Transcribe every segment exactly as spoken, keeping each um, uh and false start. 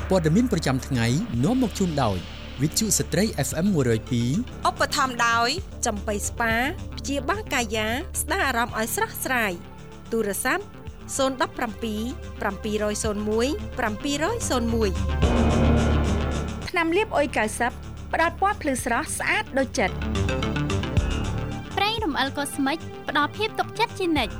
ព័ត៌មានប្រចាំថ្ងៃនាំមកជូនដោយវិទ្យុស្ត្រី เอฟ เอ็ม one oh two ឧបត្ថម្ភដោយចំបៃស្ប៉ាព្យាបាលកាយាស្ដារអារម្មណ៍ឲ្យស្រស់ស្រាយទូរស័ព្ទzero one seven seven zero one seven zero oneថ្នាំលាបអុយ九十ផ្ដល់ពណ៌ភ្លឺស្រស់ស្អាតដូចចិត្តប្រេងរំអិលកូស្មិចផ្ដល់ភាពទុកចិត្តជានិច្ច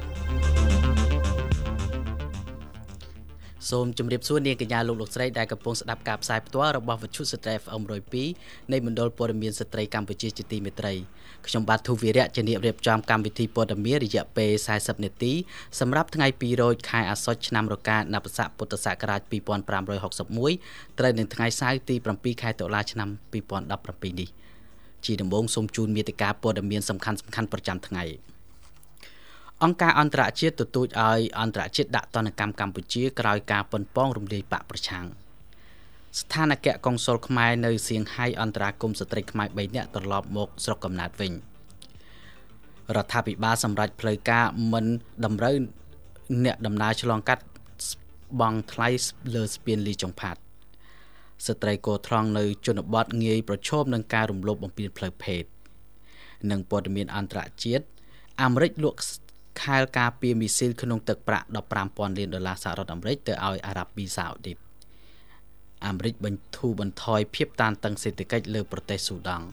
សូមជម្រាបសួរនាងកញ្ញាលោកលោកស្រីដែលកំពុងស្ដាប់ការផ្សាយផ្ទាល់របស់វិទ្យុស្ត្រី เอฟ เอ็ม one oh twoនៃមណ្ឌលព័ត៌មានស្ត្រីកម្ពុជាជាទីមេត្រីខ្ញុំបាទធូវីរៈជាអ្នករៀបចំកម្មវិធីព័ត៌មានរយៈពេលfortyនាទីសម្រាប់ថ្ងៃtwoរោចខែអាសត់ឆ្នាំរកានបស័កពុទ្ធសករាជtwo thousand five hundred sixty-oneត្រូវនឹងថ្ងៃសៅរ៍ទីsevenខែតុលាឆ្នាំtwo thousand seventeenនេះជាដំបូងសូមជូនមេតិការព័ត៌មានសំខាន់ៗប្រចាំថ្ងៃអង្គការអន្តរជាតិទទូចឲ្យអន្តរជាតិដាក់ទណ្ឌកម្មកម្ពុជាក្រោយការប៉ុនប៉ងរំលាយបកប្រឆាំងស្ថានកិច្ចកុងស៊ុលខ្មែរនៅសៀងហៃអន្តរាគមន៍ស្ត្រីខ្មែរthreeនាក់ត្រឡប់មកស្រុកកំណើតវិញរដ្ឋាភិបាលសម្រេចផ្លូវការមិនតម្រូវអ្នកដំណើរឆ្លងកាត់បង់ថ្លៃលើស្ពានលីចុងផាត់ស្ត្រីកោត្រង់នៅជនបទងាយប្រឈមនឹងការរំលោភបំពានផ្លូវភេទនិងព័ត៌មានអន្តរជាតិអាមេរិកលក់ខែលការពារមីស៊ីលក្នុងទឹកប្រាក់fifteen thousandលានដុល្លារសហរដ្ឋអាមេរិកទៅឲ្យអារ៉ាប៊ីសាអូឌីតអាមេរិកបញ្ធូរបន្ថយភាពតានតឹងសេដ្ឋកិច្ចលើប្រទេសស៊ូដង់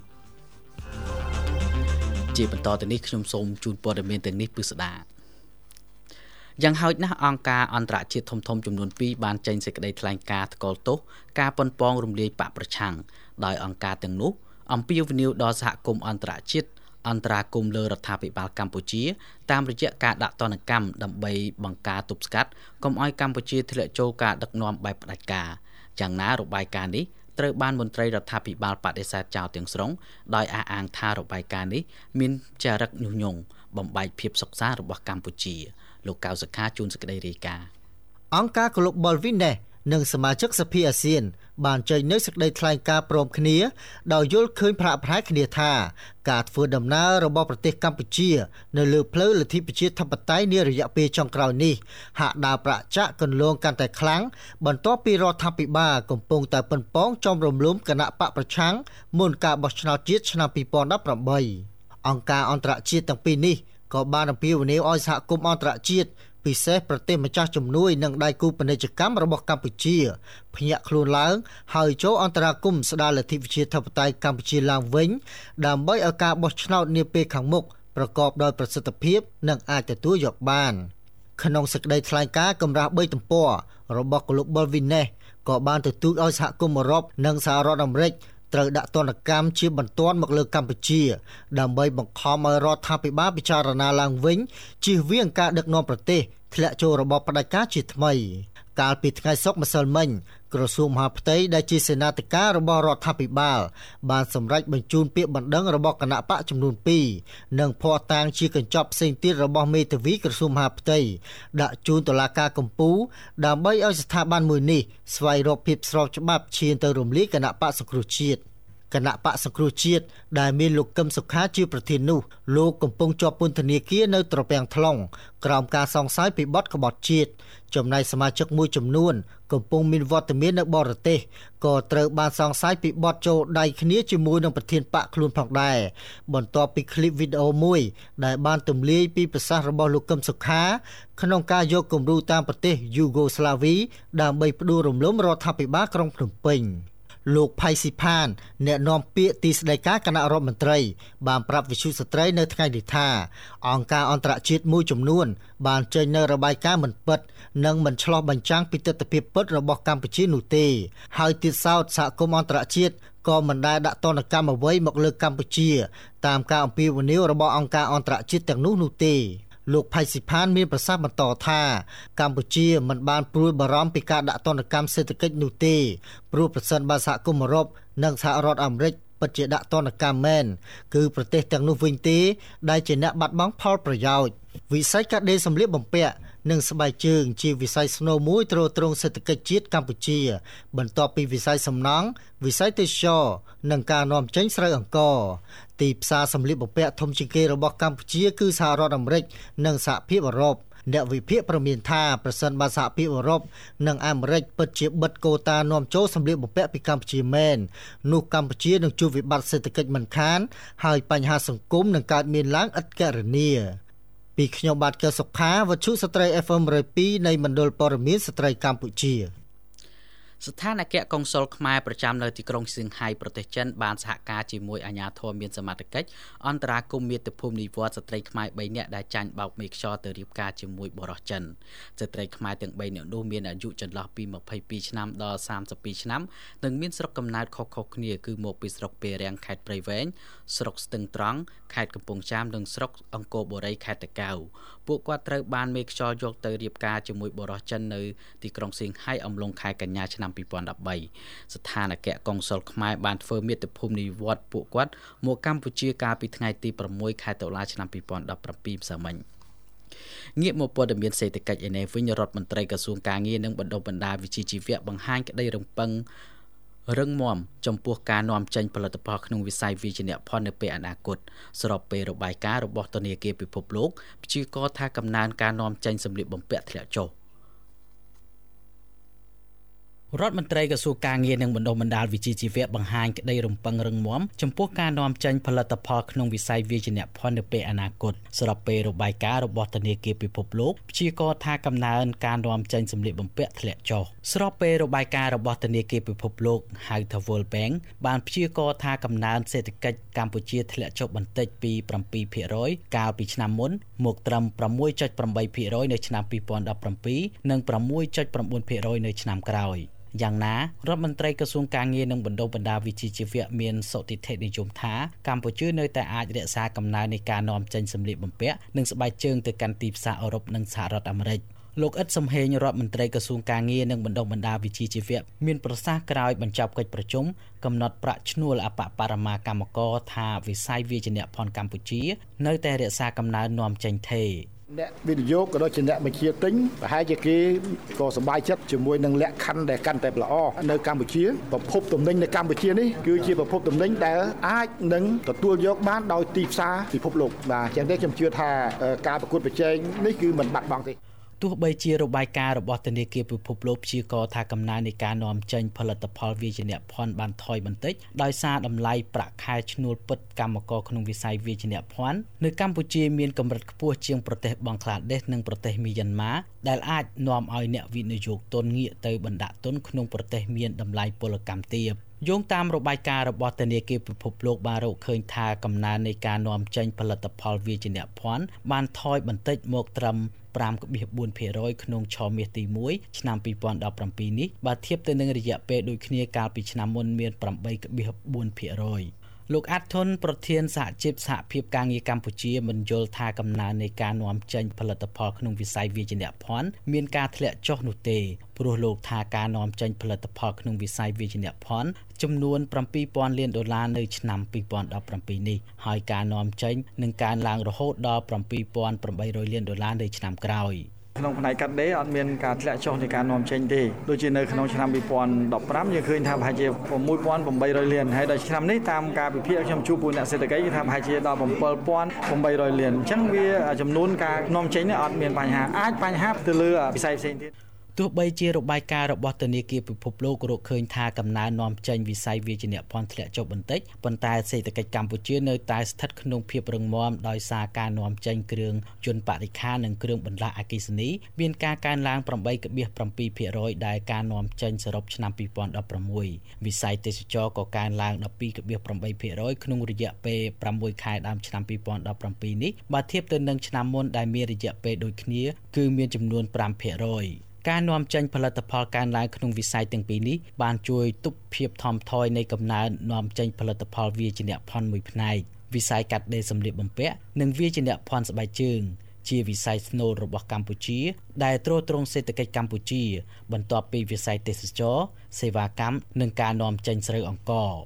ជាបន្តទៅនេះខ្ញុំសូមជូនព័ត៌មានទាំងនេះពិស្ដាយ៉ាងហោចណាស់អង្គការអន្តរជាតិធំៗចំនួនtwoបានចេញសេចក្តីថ្លែងការណ៍ថ្កោលទោសការប៉ុនប៉ងរំលាយបកប្រឆាំងដោយអង្គការទាំងនោះអំពាវនាវដល់សហគមន៍អន្តរជាតិអន្តរាគមន៍លើរដ្ឋាភិបាលកម្ពុជាតាមរយៈការដាក់ទណ្ឌកម្មដើម្បីបង្ការទប់ស្កាត់កុំឲ្យកម្ពុជាធ្លាក់ចូលការដឹកនាំបែបផ្ដាច់ការយ៉ាងណារបាយការណ៍នេះត្រូវបានមន្ត្រីរដ្ឋាភិបាលបដិសេធចោលទាំងស្រុងដោយអះអាងថារបាយការណ៍នេះមានចរិតញុះញង់បំបែកភាពសុខសាន្តរបស់កម្ពុជាលោកកៅសុខាជួនសេចក្តីរាយការណ៍អង្គការ Global Witness និងសមាជិកសភាអាស៊ានបានចេញនូវសេចក្តីថ្លែងការណ៍ព្រមគ្នាដោយយល់ឃើញប្រាក់ប្រែគ្នាថាការធ្វើដំណើររបស់ប្រទេសកម្ពុជានៅលើផ្លូវលទ្ធិប្រជាធិបតេយ្យនារយៈពេលចុងក្រោយនេះហាក់ដើរប្រឆាក់កន្លងកាន់តែខ្លាំងបន្ទាប់ពីរដ្ឋាភិបាលកំពុងតែប៉ុនប៉ងចំរំលំគណៈបកប្រឆាំងមុនការបោះឆ្នោតជាតិឆ្នាំtwo thousand eighteenអង្គការអន្តរជាតិទាំងពីរនេះក៏បានអំពាវនាវឲ្យសហគមន៍អន្តរជាតិពិសេសប្រទេសម្ចាស់ជំនួយនិងដៃគូពាណិជ្ជកម្មរបស់កម្ពុជាភ្ញាក់ខ្លួនឡើងហើយចូលអន្តរាគមន៍ស្ដារលទ្ធិប្រជាធិបតេយ្យកម្ពុជាឡើងវិញដើម្បីឲ្យការបោះឆ្នោតនាពេលខាងមុខប្រកបដោយប្រសិទ្ធភាពនិងអាចទទួលយកបានក្នុងសេចក្តីថ្លែងការណ៍កម្រាស់threeទំព័ររបស់ Global Witness ក៏បានទទូចឲ្យសហគមន៍អឺរ៉ុបនិងសហរដ្ឋអាមេរិកត្រូវដាក់ទណ្ឌកម្មជាបន្ទាន់មកលើកម្ពុជាដើម្បីបង្ខំឲ្យរដ្ឋាភិបាលពិចារណាឡើងវិញជៀសវាងការដឹកនាំប្រទេសធ្លាក់ចូលរបបផ្ដាច់ការជាថ្មីកាលពីថ្ងៃសុក្រម្សិលមិញក្រសួងមហាផ្ទៃដែលជាសេនាធិការរបស់រដ្ឋាភិបាលបានសម្រេចបញ្ជូនពាក្យបណ្ដឹងរបស់គណៈបកចំនួនtwoនិងភស្តុតាងជាកញ្ចប់ផ្សេងទៀតរបស់មេធាវីក្រសួងមហាផ្ទៃដាក់ជូនតុលាការកំពូលដើម្បីឲ្យស្ថាប័នមួយនេះស្វែងរកភាពស្របច្បាប់ឈានទៅរំលាយគណៈបកសង្គ្រោះជាតិគណៈបកសង្គ្រោះជាតិដែលមានលោកកឹមសុខាជាប្រធាននោះលោកកំពុងជាប់ពន្ធនាគារនៅត្រពាំង Tlong ក្រោមការសង្ស័យពីបទក្បត់ជាតិចំណែកសមាជិកមួយចំនួនកំពុងមានវត្តមាននៅបរទេសក៏ត្រូវបានសង្ស័យពីបទចូលដៃគ្នាជាមួយនឹងប្រធានបកខ្លួនផងដែរបន្ទាប់ពីឃ្លីបវីដេអូមួយដែលបានទម្លាយពីប្រសាសន៍របស់លោកកឹមសុខាក្នុងការយកគំរូតាមប្រទេសយូហ្គោស្លាវីដើម្បីផ្ដួលរំលំរដ្ឋាភិបាលក្រុងភ្នំពេញលោកផៃស៊ីផានអ្នកនាំពាក្យទីស្តីការគណៈរដ្ឋមន្ត្រីបានប្រាប់វិទ្យុស្ត្រីនៅថ្ងៃនេះថាអង្គការអន្តរជាតិមួយចំនួនបានចេញនូវរបាយការណ៍មិនពិតនិងមិនឆ្លុះបញ្ចាំងពីទស្សនវិជ្ជាពិតរបស់កម្ពុជានោះទេហើយទៀតសោតសហគមន៍អន្តរជាតិក៏មិនដែលដាក់ទណ្ឌកម្មអ្វីមកលើកម្ពុជាតាមការអំពាវនាវរបស់អង្គការអន្តរជាតិទាំងនោះនោះទេលោកផៃស៊ីផានមានប្រសាសន៍បន្តថាកម្ពុជាមិនបានព្រួយបារម្ភពីការដាក់ទណ្ឌកម្មសេដ្ឋកិច្ចនោះទេព្រោះប្រសិនបើសហគមន៍អឺរ៉ុបនិងសហរដ្ឋអាមេរិកពិតជាដាក់ទណ្ឌកម្មមែនគឺប្រទេសទាំងនោះវិញទេដែលជាអ្នកបាត់បង់ផលប្រយោជន៍វិស័យកាត់ដេរសម្លៀកបំពាក់និងស្បែកជើងជាវិស័យស្នូលមួយទ្រទ្រង់សេដ្ឋកិច្ចជាតិកម្ពុជាបន្ទាប់ពីវិស័យសំណង់វិស័យទេសចរណ៍និងការនាំចេញស្រូវអង្ករទីផ្សារសម្លៀកបំពាក់ធំជាងគេរបស់កម្ពុជាគឺសហរដ្ឋអាមេរិកនិងសហភាពអឺរ៉ុបអ្នកវិភាគប្រមានថាប្រសិនបើសហភាពអឺរ៉ុបនិងអាមេរិកពិតជាបិទកូតានាំចូលសម្ភារបំពាក់ពីកម្ពុជាមែននោះកម្ពុជានឹងជួបវិបត្តិសេដ្ឋកិច្ចមិនខានហើយបញ្ហាសង្គមនឹងកើតមានឡើងឥតកណនាពីខ្ញុំបាទកែវសុខាវត្ថុស្ត្រី เอฟ เอ็ม หนึ่งศูนย์สอง នៃមណ្ឌលព័ត៌មានស្ត្រីកម្ពុជាស្ថានអគ្គកុងស៊ុលខ្មែរប្រចាំនៅទីក្រុងសៀងហៃប្រទេសចិនបានសហការជាមួយអាជ្ញាធរមានសមត្ថកិច្ចអន្តរាគមន៍មាតុភូមិនិវត្តន៍ស្ត្រីខ្មែរបីនាក់ដែលចាញ់បោកមេខ្យល់ទៅរៀបការជាមួយបរិសុទ្ធចិនស្ត្រីខ្មែរទាំងបីនាក់នោះមានអាយុចន្លោះពីម្ភៃពីរឆ្នាំដល់សាមសិបពីរឆ្នាំនិងមានស្រុកកំណើតខុសៗគ្នាគឺមកពីស្រុកពេរាំងខេត្តព្រៃវែងស្រុកស្ទឹងត្រង់ខេត្តកំពង់ចាមនិងស្រុកអង្គរបូរីខេត្តតាកែវពួកគាត់ត្រូវបានមេខ្យល់យកទៅរៀបការជាមួយបរិសុទ្ធចិននៅទីក្រុងសៀងហៃអំឡុងខែកញ្ញាឆ្នាំពីរពាន់ដប់បីស្ថានអគ្គកុងស៊ុលខ្មែរបានធ្វើមាតុភូមិនិវត្តន៍ពួកគាត់មកកម្ពុជាកាលពីថ្ងៃទីប្រាំមួយខែតុលាឆ្នាំពីរពាន់ដប់ប្រាំពីរម្សិលមិញងាកមកព័ត៌មានសេដ្ឋកិច្ចឯនេះវិញរដ្ឋមន្ត្រីក្រសួងការងារនិងបណ្ដុះបណ្ដាលវិជ្ជាជីវៈបង្ហាញក្តីរំពឹងរឹងមាំចំពោះការនាំចេញផលិតផលក្នុងវិស័យវិជ្ជាភ័ណ្ឌនៅពេលអនាគតស្របពេលរបាយការណ៍របស់ធនាគារពិភពលោកព្យាករណ៍ថាកំណើនការនាំចេញសម្ភារបំពាក់ធ្លាក់ចុះរដ្ឋមន្ត្រីក្រសួងការងារនិងបណ្ដុះបណ្ដាលវិជ្ជាជីវៈបង្ហាញក្តីរំពឹងរឹងមាំចំពោះការនាំចេញផលិតផលក្នុងវិស័យវិជ្ជាភ័ណ្ឌនៅពេលអនាគតស្របពេលរបាយការណ៍របស់ធនាគារពិភពលោកព្យាករណ៍ថាកំណើនការនាំចេញសម្ភារបំពាក់ធ្លាក់ចុះស្របពេលរបាយការណ៍របស់ធនាគារពិភពលោកហៅថា World Bank បានព្យាករណ៍ថាកំណើនសេដ្ឋកិច្ចកម្ពុជាធ្លាក់ចុះបន្តិចពី7%កាលពីឆ្នាំមុនមកត្រឹម6.8% នៅឆ្នាំពីរពាន់ដប់ប្រាំពីរនិង 6.9% នៅឆ្នាំក្រោយយ៉ាងណារដ្ឋមន្ត្រីក្រសួងការងារនិងបណ្ដុះបណ្ដាលវិជ្ជាជីវៈមានសុតិធិនិយមថាកម្ពុជានៅតែអាចរក្សាកំណើននៃការនាំចេញសម្ភារបំពាក់និងស្បែកជើងទៅកាន់ទីផ្សារអឺរ៉ុបនិងសហរដ្ឋអាមេរិកលោកអ៊ិតសំហេងរដ្ឋមន្ត្រីក្រសួងការងារនិងបណ្ដុះបណ្ដាលវិជ្ជាជីវៈមានប្រសាសន៍ក្រោយបញ្ចប់កិច្ចប្រជុំកំណត់ប្រាក់ឈ្នួលអបបរមាកម្មករថាវិស័យវិជ្ជាភ័ណ្ឌកម្ពុជានៅតែរក្សាកំណើននាំចេញថេរអ្នកវិនិយោគក៏ដូចជាអ្នកបញ្ជាទិញប្រហែលជាគេក៏សប្បាយចិត្តជាមួយនឹងលក្ខខណ្ឌដែលកាន់តែល្អនៅកម្ពុជាប្រភពទំនិញនៅកម្ពុជានេះគឺជាប្រភពទំនិញដែលអាចនឹងទទួលយកបានដោយទីផ្សារពិភពលោកបាទអញ្ចឹងទេខ្ញុំជឿថាការប្រកួតប្រជែងនេះគឺមិនបាត់បង់ទេទោះបីជារបាយការណ៍របស់ធនាគារពិភពលោកព្យាករណ៍ថាកំណើននៃការនាំចេញផលិតផលវិជ្ជាភ័ណ្ឌបានថយបន្តិចដោយសារតម្លៃប្រាក់ខែឈ្នួលពិតកម្មករក្នុងវិស័យវិជ្ជាភ័ណ្ឌនៅកម្ពុជាមានកម្រិតខ្ពស់ជាងប្រទេសបង់ក្លាដេសនិងប្រទេសមីយ៉ាន់ម៉ាដែលអាចនាំឲ្យអ្នកវិនិយោគទុនងាកទៅបណ្ដាក់ទុនក្នុងប្រទេសមានតម្លៃពលកម្មទាបយោងតាមរបាយការណ៍របស់ធនាគារពិភពលោកបានរកឃើញថាកំណើននៃការនាំចេញផលិតផលវិជ្ជាភ័ណ្ឌបានថយបន្តិចមកត្រឹម 5.4% ក្នុងឆមាសទីមួយឆ្នាំពីរពាន់ដប់ប្រាំពីរនេះបើធៀបទៅនឹងរយៈពេលដូចគ្នាកាលពីឆ្នាំមុនមាន 8.4% លោកអាត់ធុនប្រធានសហជីពសហភាពការងារកម្ពុជាមិនយល់ថាកំណើននៃការនាំចេញផលិតផលក្នុងវិស័យវិជ្ជាភ័ណ្ឌមានការធ្លាក់ចុះនោះទេព្រោះលោកថាការនាំចេញផលិតផលក្នុងវិស័យវិជ្ជាភ័ណ្ឌចំនួន 7,000 លានដុល្លារនៅឆ្នាំពីរពាន់ដប់ប្រាំពីរនេះហើយការនាំចេញនឹងកើនឡើងរហូតដល់ 7,800 លានដុល្លារនៅឆ្នាំក្រោយក្នុងផ្នែកកាត់ដេរអត់មានការធ្លាក់ចុះនៃការនាំចេញទេដូចជានៅក្នុងឆ្នាំពីរពាន់ដប់ប្រាំយើងឃើញថាប្រហែលជា 6,800 លានហើយដល់ឆ្នាំនេះតាមការវិភាគខ្ញុំជួបពួកអ្នកសេដ្ឋកិច្ចគេថាប្រហែលជាដល់ 7,800 លានអញ្ចឹងវាចំនួនការនាំចេញនេះអត់មានបញ្ហាអាចបញ្ហាទៅលើវិស័យផ្សេងទៀតទោះបីជារបាយការណ៍របស់ធនាគារពិភពលោករកឃើញថាកំណើននាំចេញវិស័យវិជ្ជាភ័ណ្ឌធ្លាក់ចុះបន្តិចប៉ុន្តែសេដ្ឋកិច្ចកម្ពុជានៅតែស្ថិតក្នុងភាពរឹងមាំដោយសារការនាំចេញគ្រឿងយន្តបរិក្ខារនិងគ្រឿងបន្លាស់អគ្គិសនីមានការកើនឡើង 8.7% ដែលការនាំចេញសរុបឆ្នាំពីរពាន់ដប់ប្រាំមួយវិស័យទេសចរណ៍ក៏កើនឡើង 12.8% ក្នុងរយៈពេលប្រាំមួយខែដើមឆ្នាំពីរពាន់ដប់ប្រាំពីរនេះបើធៀបទៅនឹងឆ្នាំមុនដែលមានរយៈពេលដូចគ្នាគឺមានចំនួន 5% ការនាំចេញផលិតផលកើនឡើងក្នុងវិស័យទាំងពីរនេះបានជួយទប់ភាពថមថយនៃកំណើននាំចេញផលិតផលវិជ្ជាភ័ណ្ឌមួយផ្នែកវិស័យកាត់ដេរសម្លៀកបំពាក់និងវិជ្ជាភ័ណ្ឌស្បែកជើងជាវិស័យស្នូលរបស់កម្ពុជាដែលទ្រទ្រង់សេដ្ឋកិច្ចកម្ពុជាបន្ទាប់ពីវិស័យទេសចរណ៍សេវាកម្មនិងការនាំចេញស្រូវអង្ករ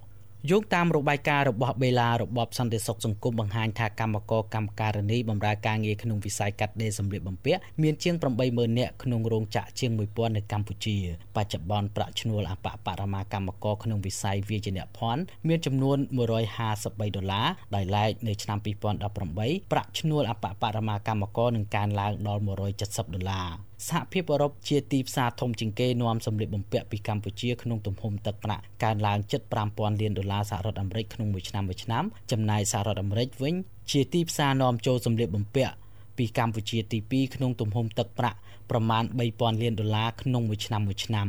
យោងតាមរបាយការណ៍របស់បេឡារបបសន្តិសុខសង្គមបង្ហាញថាកម្មករកម្មការិនីបម្រើការងារក្នុងវិស័យកាត់ដេរសម្លៀកបំពាក់មានជាង eight thousand នាក់ក្នុងរោងចក្រជាង one thousand នៅកម្ពុជាបច្ចុប្បន្នប្រាក់ឈ្នួលអបបរមាកម្មករក្នុងវិស័យវាយនភ័ណ្ឌមានចំនួនone hundred fifty-threeដុល្លារដោយឡែកនៅឆ្នាំtwo thousand eighteenប្រាក់ឈ្នួលអបបរមាកម្មករនឹងកើនឡើងដល់one hundred seventyដុល្លារសហភាពអឺរ៉ុបជាទីផ្សារធំជាងគេនាំសម្លៀកបំពាក់ពីកម្ពុជាក្នុងទំហំទឹកប្រាក់កើនឡើងជិតfive thousandលានដុល្លារសហរដ្ឋអាមេរិកក្នុងមួយឆ្នាំមួយឆ្នាំចំណែកសហរដ្ឋអាមេរិកវិញជាទីផ្សារនាំចូលសម្លៀកបំពាក់ពីកម្ពុជាទីtwoក្នុងទំហំទឹកប្រាក់ប្រមាណthree thousandលានដុល្លារក្នុងមួយឆ្នាំមួយឆ្នាំ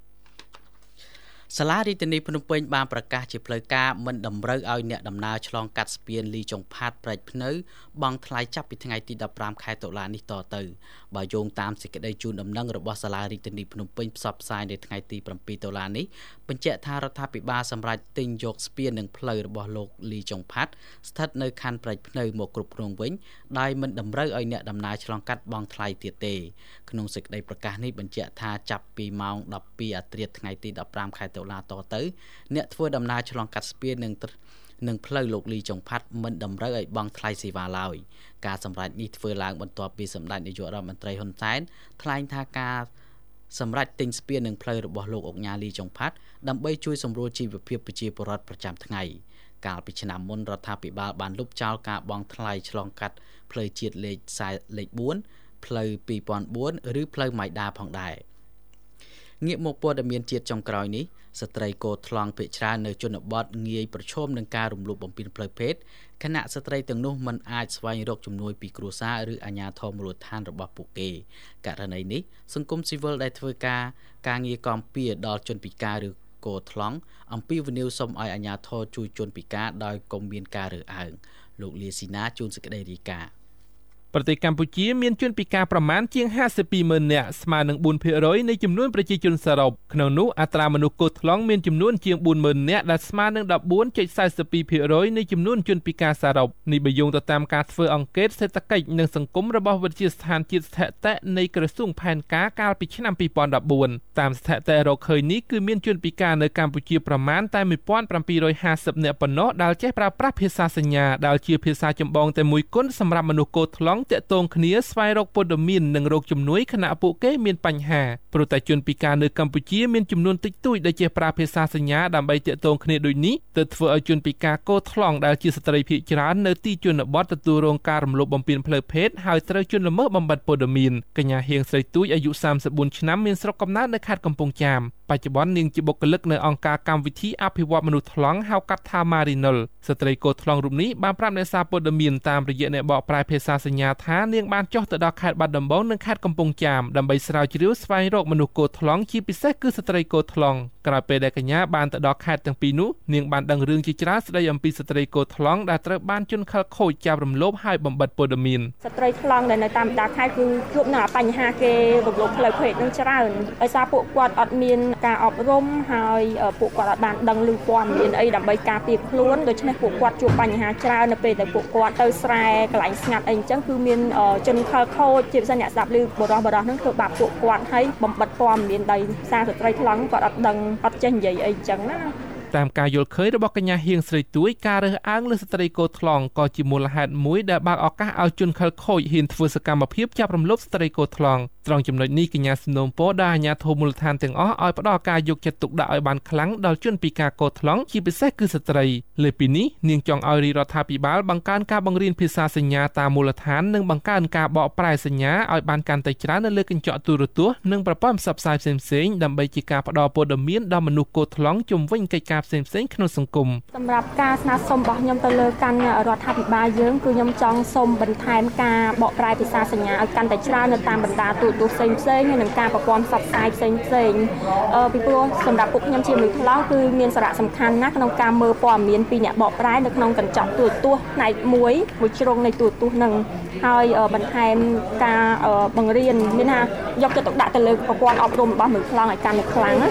សាលារាជធានីភ្នំពេញបានប្រកាសជាផ្លូវការមិនតម្រូវឲ្យអ្នកដំណើរឆ្លងកាត់ស្ពានលីចុងផាតព្រែកភ្នៅបង់ថ្លៃចាប់ពីថ្ងៃទីfifteenខែតុលានេះតទៅបើយោងតាមសេចក្តីជូនដំណឹងរបស់សាលារាជធានីភ្នំពេញផ្សព្វផ្សាយនៅថ្ងៃទីsevenតុលានេះបញ្ជាក់ថារដ្ឋាភិបាលសម្រេចទិញយកស្ពាននិងផ្លូវរបស់លោកលីចុងផាតស្ថិតនៅខណ្ឌព្រែកភ្នៅមកគ្រប់គ្រងវិញដោយមិនតម្រូវឲ្យអ្នកដំណើរឆ្លងកាត់បង់ថ្លៃទៀតទេក្នុងសេចក្តីប្រកាសនេះបញ្ជាក់ថាចាប់ពីម៉ោងtwelveអាធ្រាត្រថ្ងៃទីfifteenខែតុលាតទៅអ្នកធ្វើដំណើរឆ្លងកាត់ស្ពាននិងនឹងផ្លូវលោកលីចុងផាត់មិនតម្រូវឲ្យបង់ថ្លៃសេវាឡើយការសម្រេចនេះធ្វើឡើងបន្ទាប់ពីសម្ដេចនាយករដ្ឋមន្ត្រីហ៊ុនសែនថ្លែងថាការសម្រេចទិញស្ពាននិងផ្លូវរបស់លោកអុកញ៉ាលីចុងផាត់ដើម្បីជួយសម្រួលជីវភាពប្រជាពលរដ្ឋប្រចាំថ្ងៃកាលពីឆ្នាំមុនរដ្ឋាភិបាលបានលុបចោលការបង់ថ្លៃឆ្លងកាត់ផ្លូវជាតិលេខលេខfourផ្លូវtwo thousand fourឬផ្លូវម៉ៃដាផងដែរងាកមកព័ត៌មានជាតិចុងក្រោយនេះស្ត្រីកោថ្លង់ភាគច្រើននៅជនបទងាយប្រឈមនឹងការរំលោភបំពានផ្លូវភេទខណៈស្ត្រីទាំងនោះមិនអាចស្វែងរកជំនួយពីគ្រួសារឬអាជ្ញាធរមូលដ្ឋានរបស់ពួកគេករណីនេះសង្គមស៊ីវិលដែលធ្វើការការងារគាំពៀដល់ជនពិការឬកោថ្លង់អំពីវិនិយោគសុំឲ្យអាជ្ញាធរជួយជនពិការដោយកុំមានការរើសអើងលោកលាស៊ីណាជួនសេចក្តីរាយការណ៍ប្រទេសកម្ពុជាមានជនពិការប្រមាណជាងfifty-twoម៉ឺននាក់ស្មើនឹងfour percent នៃចំនួនប្រជាជនសរុបក្នុងនោះអត្រាមនុស្សកោថ្លង់មានចំនួនជាងfourម៉ឺននាក់ដែលស្មើនឹងfourteen point four two percent នៃចំនួនជនពិការសរុបនេះបើយោងទៅតាមការធ្វើអង្កេតសេដ្ឋកិច្ចនិងសង្គមរបស់វិទ្យាស្ថានជាតិស្ថិតិនៃក្រសួងផែនការកាលពីឆ្នាំtwo thousand fourteenតាមស្ថិតិរកឃើញនេះគឺមានជនពិការនៅកម្ពុជាប្រមាណតែone thousand seven hundred fiftyនាក់ប៉ុណ្ណោះដែលចេះប្រើប្រាស់ភាសាសញ្ញាដែលជាភាសាចម្បងតែមួយគត់សម្រាប់មនុស្សកោថ្លង់តាក់ទងគ្នាស្វែងរកព័ត៌មាននិងរកជំនួយខណៈពួកគេមានបញ្ហាព្រោះតែជនពិការនៅកម្ពុជាមានចំនួនតិចតួចដែលចេះប្រើភាសាសញ្ញាដើម្បីតាក់ទងគ្នាដូចនេះទើបធ្វើឲ្យជនពិការកោថ្លង់ដែលជាស្ត្រីភាគច្រើននៅទីជនបទទទួលរងការរំលោភបំពានផ្លូវភេទហើយត្រូវជន់ល្មើសបំបត្តិព័ត៌មានកញ្ញាហៀងស្រីទូចអាយុthirty-fourឆ្នាំមានស្រុកកំណើតនៅខេត្តកំពង់ចាមបច្ចុប្បន្ននាងជាបុគ្គលិកនៅអង្គការកម្មវិធីអភិវឌ្ឍមនុស្សថ្លង់ហៅកាត់ថា Marinol ស្ត្រីកោថ្លង់រូបនេះបានប្រាប់អ្នកសារព័ត៌មានតាមរយៈអ្នកបកប្រែភាសាសញ្ញាថានាងបានចុះទៅដល់ខេត្តបាត់ដំបងនិងខេត្តកំពង់ចាមដើម្បីស្រាវជ្រាវស្វែងរកមនុស្សកោថ្លង់ជាពិសេសគឺស្ត្រីកោថ្លង់ក្រោយពេលដែលកញ្ញាបានទៅដល់ខេត្តទាំងពីរនោះនាងបានដឹងរឿងជាច្រើនស្ដីអំពីស្ត្រីកោថ្លង់ដែលត្រូវបានជនខិលខូចចាប់រំលោភហើយបំបត្តិព័ត៌មានស្ត្រីថ្លង់ដែលនៅតាមបណ្ដាខេត្តគឺជួបនឹងបញ្ហាគេរំលោភផ្លូវភេទនឹងច្រើនដោយសារពួកគាត់អត់មានការអប់រំហើយពួកគាត់អត់បានដឹងឮព័ត៌មានអីដើម្បីការពារខ្លួនដូច្នេះពួកគាត់ជួបបញ្ហាច្រើននៅពេលដែលពួកគាត់ទៅស្រែកន្លែងស្ងាត់អីអញ្ចឹងគឺមានជនខិលខូចជាពិសេសអ្នកស្ដាប់ឮបរោះបរោះនឹងធ្វើបាបពួកគាត់ហើយបំបត្តិព័ត៌មានដោយសារស្ត្រីថ្លង់គាត់អត់ដឹងអត់ចេះនិយាយអីអញ្ចឹងណាតាមការយល់ឃើញរបស់កញ្ញាហៀងស្រីទួយការរើសអើងលើស្ត្រីកោថ្លង់ក៏ជាមូលហេតុមួយដែលបើកឱកាសឲ្យជនខិលខូចហ៊ានធ្វើសកម្មភាពចាប់រំលោភស្ត្រីកោថ្លង់ត្រង់ចំណុចនេះកញ្ញាសំណូមពរដល់អាជ្ញាធរមូលដ្ឋានទាំងអស់ឲ្យផ្ដល់ការយកចិត្តទុកដាក់ឲ្យបានខ្លាំងដល់ជនពិការកោថ្លង់ជាពិសេសគឺស្ត្រីលើពីនេះនាងចង់ឲ្យរដ្ឋាភិបាលបង្កើនការបង្រៀនភាសាសញ្ញាតាមមូលដ្ឋាននិងបង្កើនការបកប្រែសញ្ញាឲ្យបានកាន់តែច្រើននៅលើកញ្ចក់ទូរទស្សន៍និងប្រព័ន្ធផ្សព្វផ្សាយផ្សេងៗដើម្បីជាការផ្ដល់ព័ត៌មានដល់មនុស្សកោថ្លង់ជុំវិញកិច្ចការផ្សេងៗក្នុងសង្គមសម្រាប់ការស្នើសុំរបស់ខ្ញុំទៅលើកាន់រដ្ឋាភិបាលយើងគឺខ្ញុំចង់សូមបន្ថែមការបកប្រែភាសាសញ្ញាឲ្យកាន់តែច្រើននៅតាមបណ្ដាទូរទស្សន៍ផ្សេងៗហើយនឹងការប្រព័ន្ធផ្សព្វផ្សាយផ្សេងៗអឺពីព្រោះសម្រាប់ពួកខ្ញុំជាមនុស្សថ្លង់គឺមានសារៈសំខាន់ណាស់ក្នុងការមើលព័ត៌មានពីអ្នកបកប្រែនៅក្នុងកញ្ចក់ទូរទស្សន៍ផ្នែកមួយមួយជ្រុងនៃទូរទស្សន៍នឹងហើយបន្ថែមការបង្រៀនមានថាយកចិត្តទុកដាក់ទៅលើប្រព័ន្ធអប់រំរបស់មនុស្សថ្លង់ឲ្យកាន់តែខ្លាំងណា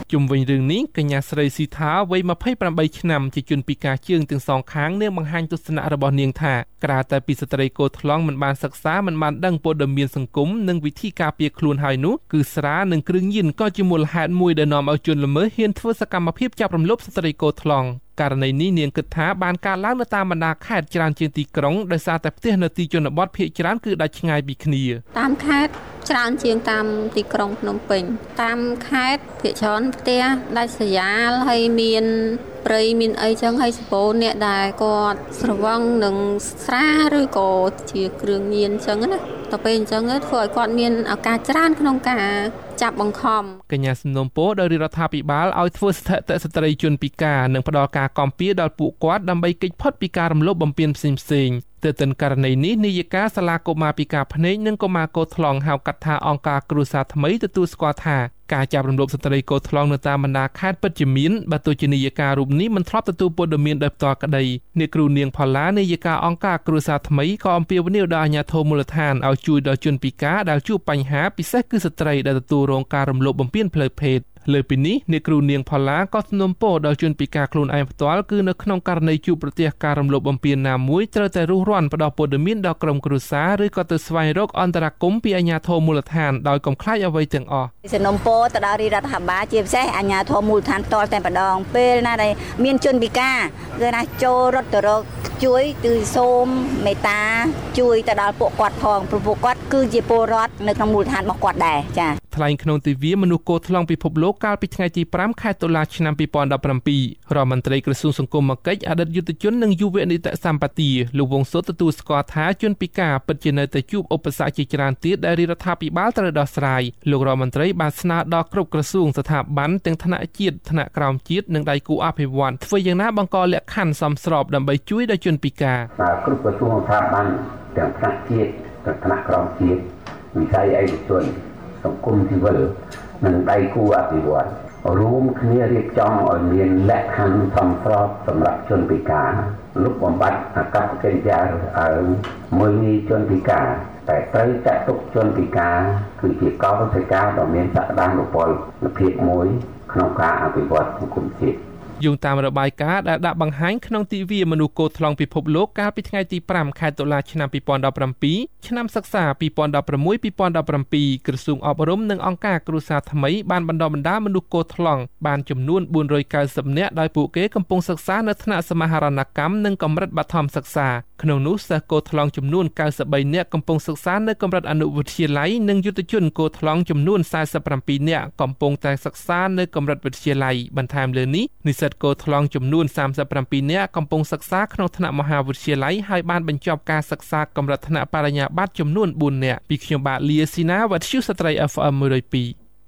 ជុំវិញរឿងនេះកញ្ញាស្រីស៊ីថាវ័យยี่สิบแปดឆ្នាំជាជនពិការជើងទាំងសងខាងនាងបង្ហាញទស្សនៈរបស់នាងថាក្រៅតែពីស្ត្រីកូថ្លង់មិនបានសិក្សាមិនបានដឹងព័ត៌មានសង្គមនិងវិធីការពារខ្លួនហើយនោះគឺស្រានិងគ្រឿងញៀនក៏ជាមូលហេតុមួយដែលនាំឲ្យជនល្មើសហ៊ានធ្វើសកម្មភាពចាប់រំលោភស្ត្រីកូថ្លង់ករណីនេះនាងគិតថាបានកើតឡើងនៅតាមបណ្ដាខេត្តច្រើនជាងទីក្រុងដោយសារតែផ្ទះនៅទីជនបទភាគច្រើនគឺដាច់ឆ្ងាយពីគ្នាតាមខេត្តច្រើនជាងតាមទីក្រុងភ្នំពេញតាមខេត្តភាគច្រើនផ្ទះដាច់ស្រយាលហើយមានព្រៃមានអីចឹងហើយសពោអ្នកដែលគាត់ស្រវឹងនឹងស្រាឬក៏ជាគ្រឿងញៀនចឹងណាទៅពេលអញ្ចឹងធ្វើឲ្យគាត់មានឱកាសច្រើនក្នុងការចាប់បង្ខំកញ្ញាសំណុំពោដោយរដ្ឋាភិបាលឲ្យធ្វើស្ថិតិស្ត្រីជនពិការនិងផ្ដល់ការគាំពារដល់ពួកគាត់ដើម្បីគេចផុតពីការរំលោភបំពានផ្សេងៗទើបទៅករណីនេះនាយិកាសាលាកុមារពិការភ្នែកនិងកុមារកូថ្លង់ហៅកាត់ថាអង្គការគ្រួសារថ្មីទទួលស្គាល់ថាការចាប់រំលោភស្ត្រីកូថ្លង់នៅតាមបណ្ដាខេត្តពិតជាមានបើទោះជានាយិការូបនេះមិនធ្លាប់ទទួលព័ត៌មានដោយផ្ទាល់ក្តីអ្នកគ្រូនាងផល្លានាយិកាអង្គការគ្រួសារថ្មីក៏អំពាវនាវដល់អាជ្ញាធរមូលដ្ឋានឲ្យជួយដល់ជនពិការដែលជួបបញ្ហាពិសេសគឺស្ត្រីដែលទទួលរងការរំលោភបំពានផ្លូវភេទលើពីនេះអ្នកគ្រូនាងផល្លាក៏ស្នើពរដល់ជនពិការខ្លួនឯងផ្ទាល់គឺនៅក្នុងករណីជួបប្រទះការរំលោភបំពានណាមួយត្រូវតែរុះរាន់ផ្ដល់ព័ត៌មានដល់ក្រុមគ្រួសារឬក៏ទៅស្វែងរកអន្តរាគមន៍ពីអាជ្ញាធរមូលដ្ឋានដោយកុំខ្លាចអ្វីទាំងអស់សំណុំពរទៅដល់រដ្ឋាភិបាលជាពិសេសអាជ្ញាធរមូលដ្ឋានផ្ទាល់តែម្ដងពេលណាដែលមានជនពិការគឺណាចូលរត់ទៅរកជួយគឺសូមមេត្តាជួយទៅដល់ពួកគាត់ផងព្រោះពួកគាត់គឺជាពលរដ្ឋនៅក្នុងមូលដ្ឋានរបស់គាត់ដែរចា៎ថ្លែងក្នុងទិវាមនុស្សកូថ្លង់ពិភពលោកកាលពីថ្ងៃទីfiveខែតុលាឆ្នាំtwo thousand seventeenរដ្ឋមន្ត្រីក្រសួងសង្គមគិច្ចអតីតយុទ្ធជននិងយុវនីតិសម្បទាលោកវង្សសុតទទួលស្គាល់ថាជនពិការពិតជានៅតែជួបឧបសគ្គជាច្រើនទៀតដែលរដ្ឋាភិបាលត្រូវដោះស្រាយលោករដ្ឋមន្ត្រីបានស្នើដល់គ្រប់ក្រសួងស្ថាប័នទាំងថ្នាក់ជាតិថ្នាក់ក្រោមជាតិនិងដៃគូអភិវឌ្ឍន៍ធ្វើយ៉ាងណាបង្កលក្ខខណ្ឌសមស្របដើម្បីជួយដល់ជនពិការគ្រប់ក្រសួងស្ថាប័នទាំងថ្នាក់ជាតិទាំងថ្នាក់ក្រោមជាតិវិស័យឯកជនសង្គមស៊ីវិលនិងដៃគូអភិវឌ្ឍន៍រួមគ្នារៀបចំឲ្យមានលក្ខខណ្ឌសមស្របសម្រាប់ជនពិការលុបបំបាត់អាកប្បកិរិយាឲ្យមើលងាយជនពិការតែត្រូវចាត់ទុកជនពិការគឺជាកោសិកាដ៏មានសក្តានុពលភាពមួយក្នុងការអភិវឌ្ឍសង្គមជាតិយោងតាមរបាយការណ៍ដែលដាក់បង្ហាញក្នុងទិវាមនុស្សកូថ្លង់ពិភពលោកកាលពីថ្ងៃទីfiveខែតុលាឆ្នាំtwo thousand seventeenឆ្នាំសិក្សាtwo thousand sixteen two thousand seventeenក្រសួងអប់រំនិងអង្គការគ្រួសារថ្មីបានបណ្ដុះបណ្ដាលមនុស្សកូថ្លង់បានចំនួនfour hundred ninetyនាក់ដោយពួកគេកំពុងសិក្សានៅថ្នាក់សមាហរណកម្មនិងកម្រិតបឋមសិក្សាក្នុងនោះសិស្សកូថ្លង់ចំនួនninety-threeនាក់កំពុងសិក្សានៅកម្រិតអនុវិទ្យាល័យនិងយុទ្ធជនកូថ្លង់ចំនួនforty-sevenនាក់កំពុងតែសិក្សានៅកម្រិតវិទ្យាល័យបន្ថែមលើនេះនិស្សិតកូថ្លង់ចំនួនthirty-sevenនាក់កំពុងសិក្សាក្នុងថ្នាក់មហាវិទ្យាល័យហើយបានបញ្ចប់ការសិក្សាកម្រិតថ្នាក់បរិញ្ញាបត្រចំនួនfourនាក់ពីខ្ញុំបាទលាស៊ីណាវត្តឈូស្ត្រី F M one oh two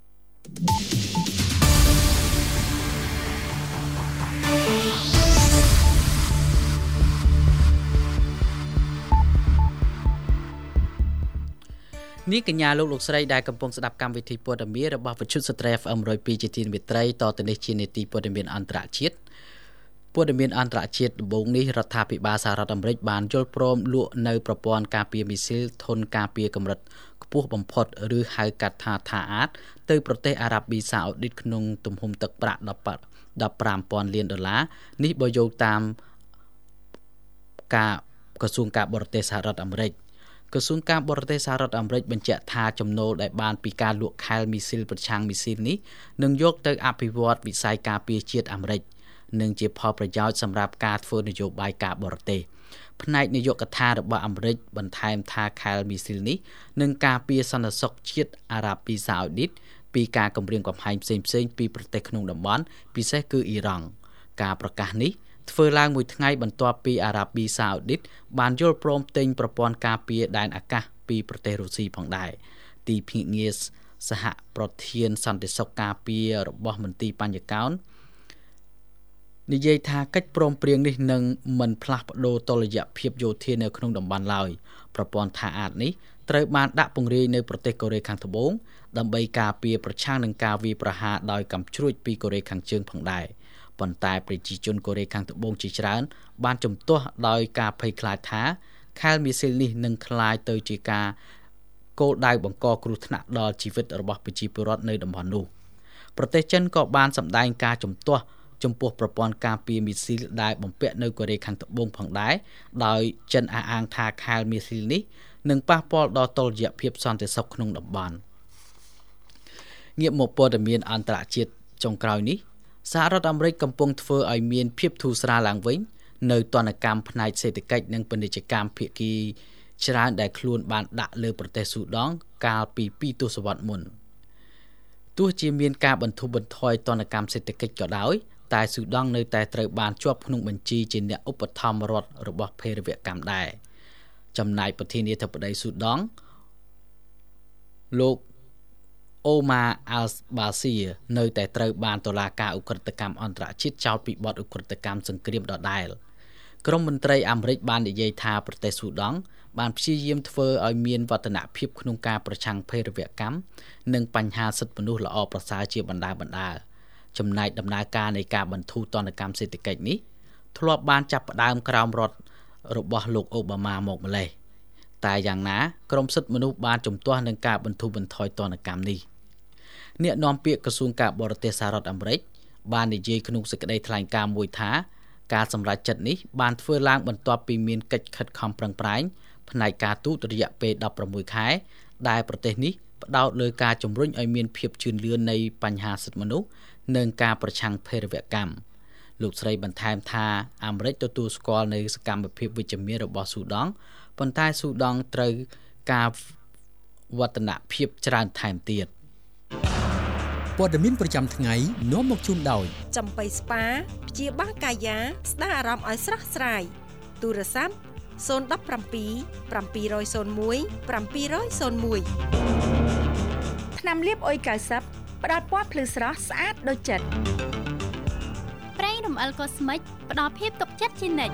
នេះកញ្ញាលោកលោកស្រីដែលកំពុងស្ដាប់កម្មវិធីព័ត៌មានរបស់វិទ្យុស្ត្រី F M one oh two ជាទីមេត្រីតទៅនេះជានីតិព័ត៌មានអន្តរជាតិព័ត៌មានអន្តរជាតិដំបូងនេះរដ្ឋាភិបាលសហរដ្ឋអាមេរិកបានយល់ព្រមលក់នៅប្រព័ន្ធការពារមីស៊ីលធុនការពារកម្រិតខ្ពស់បំផុតឬហៅកាត់ថាថាអាតទៅប្រទេសអារ៉ាប៊ីសាអូឌីតក្នុងទំហំទឹកប្រាក់fifteen thousandលានដុល្លារនេះបើយោងតាមការក្រសួងការបរទេសសហរដ្ឋអាមេរិកក្រសួងការបរទេសសហរដ្ឋអាមេរិកបញ្ជាក់ថាចំណូលដែលបានពីការលក់ខែលមីស៊ីលប្រឆាំងមីស៊ីលនេះនឹងយកទៅអភិវឌ្ឍវិស័យការពារជាតិអាមេរិកនិងជាផលប្រយោជន៍សម្រាប់ការធ្វើនយោបាយការបរទេសផ្នែកនាយកដ្ឋានរបស់អាមេរិកបន្ថែមថាខែលមីស៊ីលនេះនឹងការពារសន្តិសុខជាតិអារ៉ាប៊ីសាអូឌីតពីការគំរាមកំហែងផ្សេងៗពីប្រទេសក្នុងតំបន់ពិសេសគឺអ៊ីរ៉ង់ការប្រកាសនេះធ្វើឡើងមួយថ្ងៃបន្ទាប់ពីអារ៉ាប៊ីសាអូឌីតបានយល់ព្រមទិញប្រព័ន្ធការពារដែនអាកាសពីប្រទេសរុស្ស៊ីផងដែរទីភ្នាក់ងារសហប្រធានសន្តិសុខការពាររបស់មន្ទីរបញ្ញកោណនិយាយថាកិច្ចព្រមព្រៀងនេះនឹងមិនផ្លាស់ប្ដូរតុល្យភាពយោធានៅក្នុងតំបន់ឡើយប្រព័ន្ធថាអាតនេះត្រូវបានដាក់ពង្រាយនៅប្រទេសកូរ៉េខាងត្បូងដើម្បីការពារប្រឆាំងនឹងការវាយប្រហារដោយកាំជ្រួចពីកូរ៉េខាងជើងផងដែរប៉ុន្តែប្រជាជនកូរ៉េខាងត្បូងជាច្រើនបានជំទាស់ដោយការភ័យខ្លាចថាខែលមីស៊ីលនេះនឹងក្លាយទៅជាការគោលដៅបង្កគ្រោះថ្នាក់ដល់ជីវិតរបស់ប្រជាពលរដ្ឋនៅតំបន់នោះប្រទេសចិនក៏បានសម្ដែងការជំទាស់ចំពោះប្រព័ន្ធការពារមីស៊ីលដែលបំពាក់នៅកូរ៉េខាងត្បូងផងដែរដោយចិនអះអាងថាខែលមីស៊ីលនេះនឹងប៉ះពាល់ដល់តុល្យភាពសន្តិសុខក្នុងតំបន់ងាកមកព័ត៌មានអន្តរជាតិចុងក្រោយនេះសហរដ្ឋអាមេរិកកំពុងធ្វើឲ្យមានភាពធូរស្រាលឡើងវិញនៅទណ្ឌកម្មផ្នែកសេដ្ឋកិច្ចនិងពាណិជ្ជកម្មភាគីច្រើនដែលខ្លួនបានដាក់លើប្រទេសស៊ូដង់កាលពីពីរទសវត្សរ៍មុនទោះជាមានការបន្ធូរបន្ថយទណ្ឌកម្មសេដ្ឋកិច្ចក៏ដោយតែស៊ូដង់នៅតែត្រូវបានជាប់ក្នុងបញ្ជីជាអ្នកឧបត្ថម្ភរដ្ឋរបស់ភេរវកម្មដែរចំណែកប្រធានាធិបតីស៊ូដង់លោកអូម៉ាអាល់បាស៊ីនៅតែត្រូវបានតុលាការឧក្រិដ្ឋកម្មអន្តរជាតិចោទពីបទឧក្រិដ្ឋកម្មសង្គ្រាមដដែលក្រមមន្ត្រីអាមេរិកបាននិយាយថាប្រទេសស៊ូដង់បានព្យាយាមធ្វើឲ្យមានវឌ្ឍនភាពក្នុងការប្រឆាំងភេរវកម្មនិងបញ្ហាសិទ្ធិមនុស្សល្អប្រសើរជាបណ្ដាបណ្ដាចំណែកដំណើរការនៃការបន្ធូរទណ្ឌកម្មសេដ្ឋកិច្ចនេះធ្លាប់បានចាប់ផ្ដើមក្រោមរដ្ឋរបស់លោកអូបាម៉ាមកម្លេះតែយ៉ាងណាក្រមសិទ្ធិមនុស្សបានជំទាស់នឹងការបន្ធូរបន្ថយទណ្ឌកម្មនេះអ្នកនាំពាក្យក្រសួងការបរទេសសហរដ្ឋអាមេរិកបាននិយាយក្នុងសេចក្តីថ្លែងការណ៍មួយថាការសម្រេចចិត្តនេះបានធ្វើឡើងបន្ទាប់ពីមានកិច្ចខិតខំប្រឹងប្រែងផ្នែកការទូតរយៈពេលដប់ប្រាំមួយខែដែលប្រទេសនេះផ្ដោតលើការជំរុញឲ្យមានភាពជឿនលឿននៃបញ្ហាសិទ្ធិមនុស្សនិងការប្រឆាំងភេរវកម្មលោកស្រីបន្ថែមថាអាមេរិកទទួលស្គាល់នៅសកម្មភាពវិជ្ជមានរបស់ស៊ូដង់ប៉ុន្តែស៊ូដង់ត្រូវការវឌ្ឍនភាពច្រើនថែមទៀតព័ត៌មានប្រចាំថ្ងៃនាំមកជូនដោយចំបៃស្ប៉ាព្យាបាលកាយាស្ដារអារម្មណ៍ឲ្យស្រស់ស្រាយទូរស័ព្ទศูนย์ หนึ่ง เจ็ด เจ็ด ศูนย์ ศูนย์ ศูนย์ หนึ่ง เจ็ด ศูนย์ หนึ่งថ្នាំលាបអុយកៅសិបផ្ដល់ពណ៌ភ្លឺស្រស់ស្អាតដូចចិត្តប្រេងរំអិលកូស្មិចផ្ដល់ភាពទុកចិត្តជានិច្ច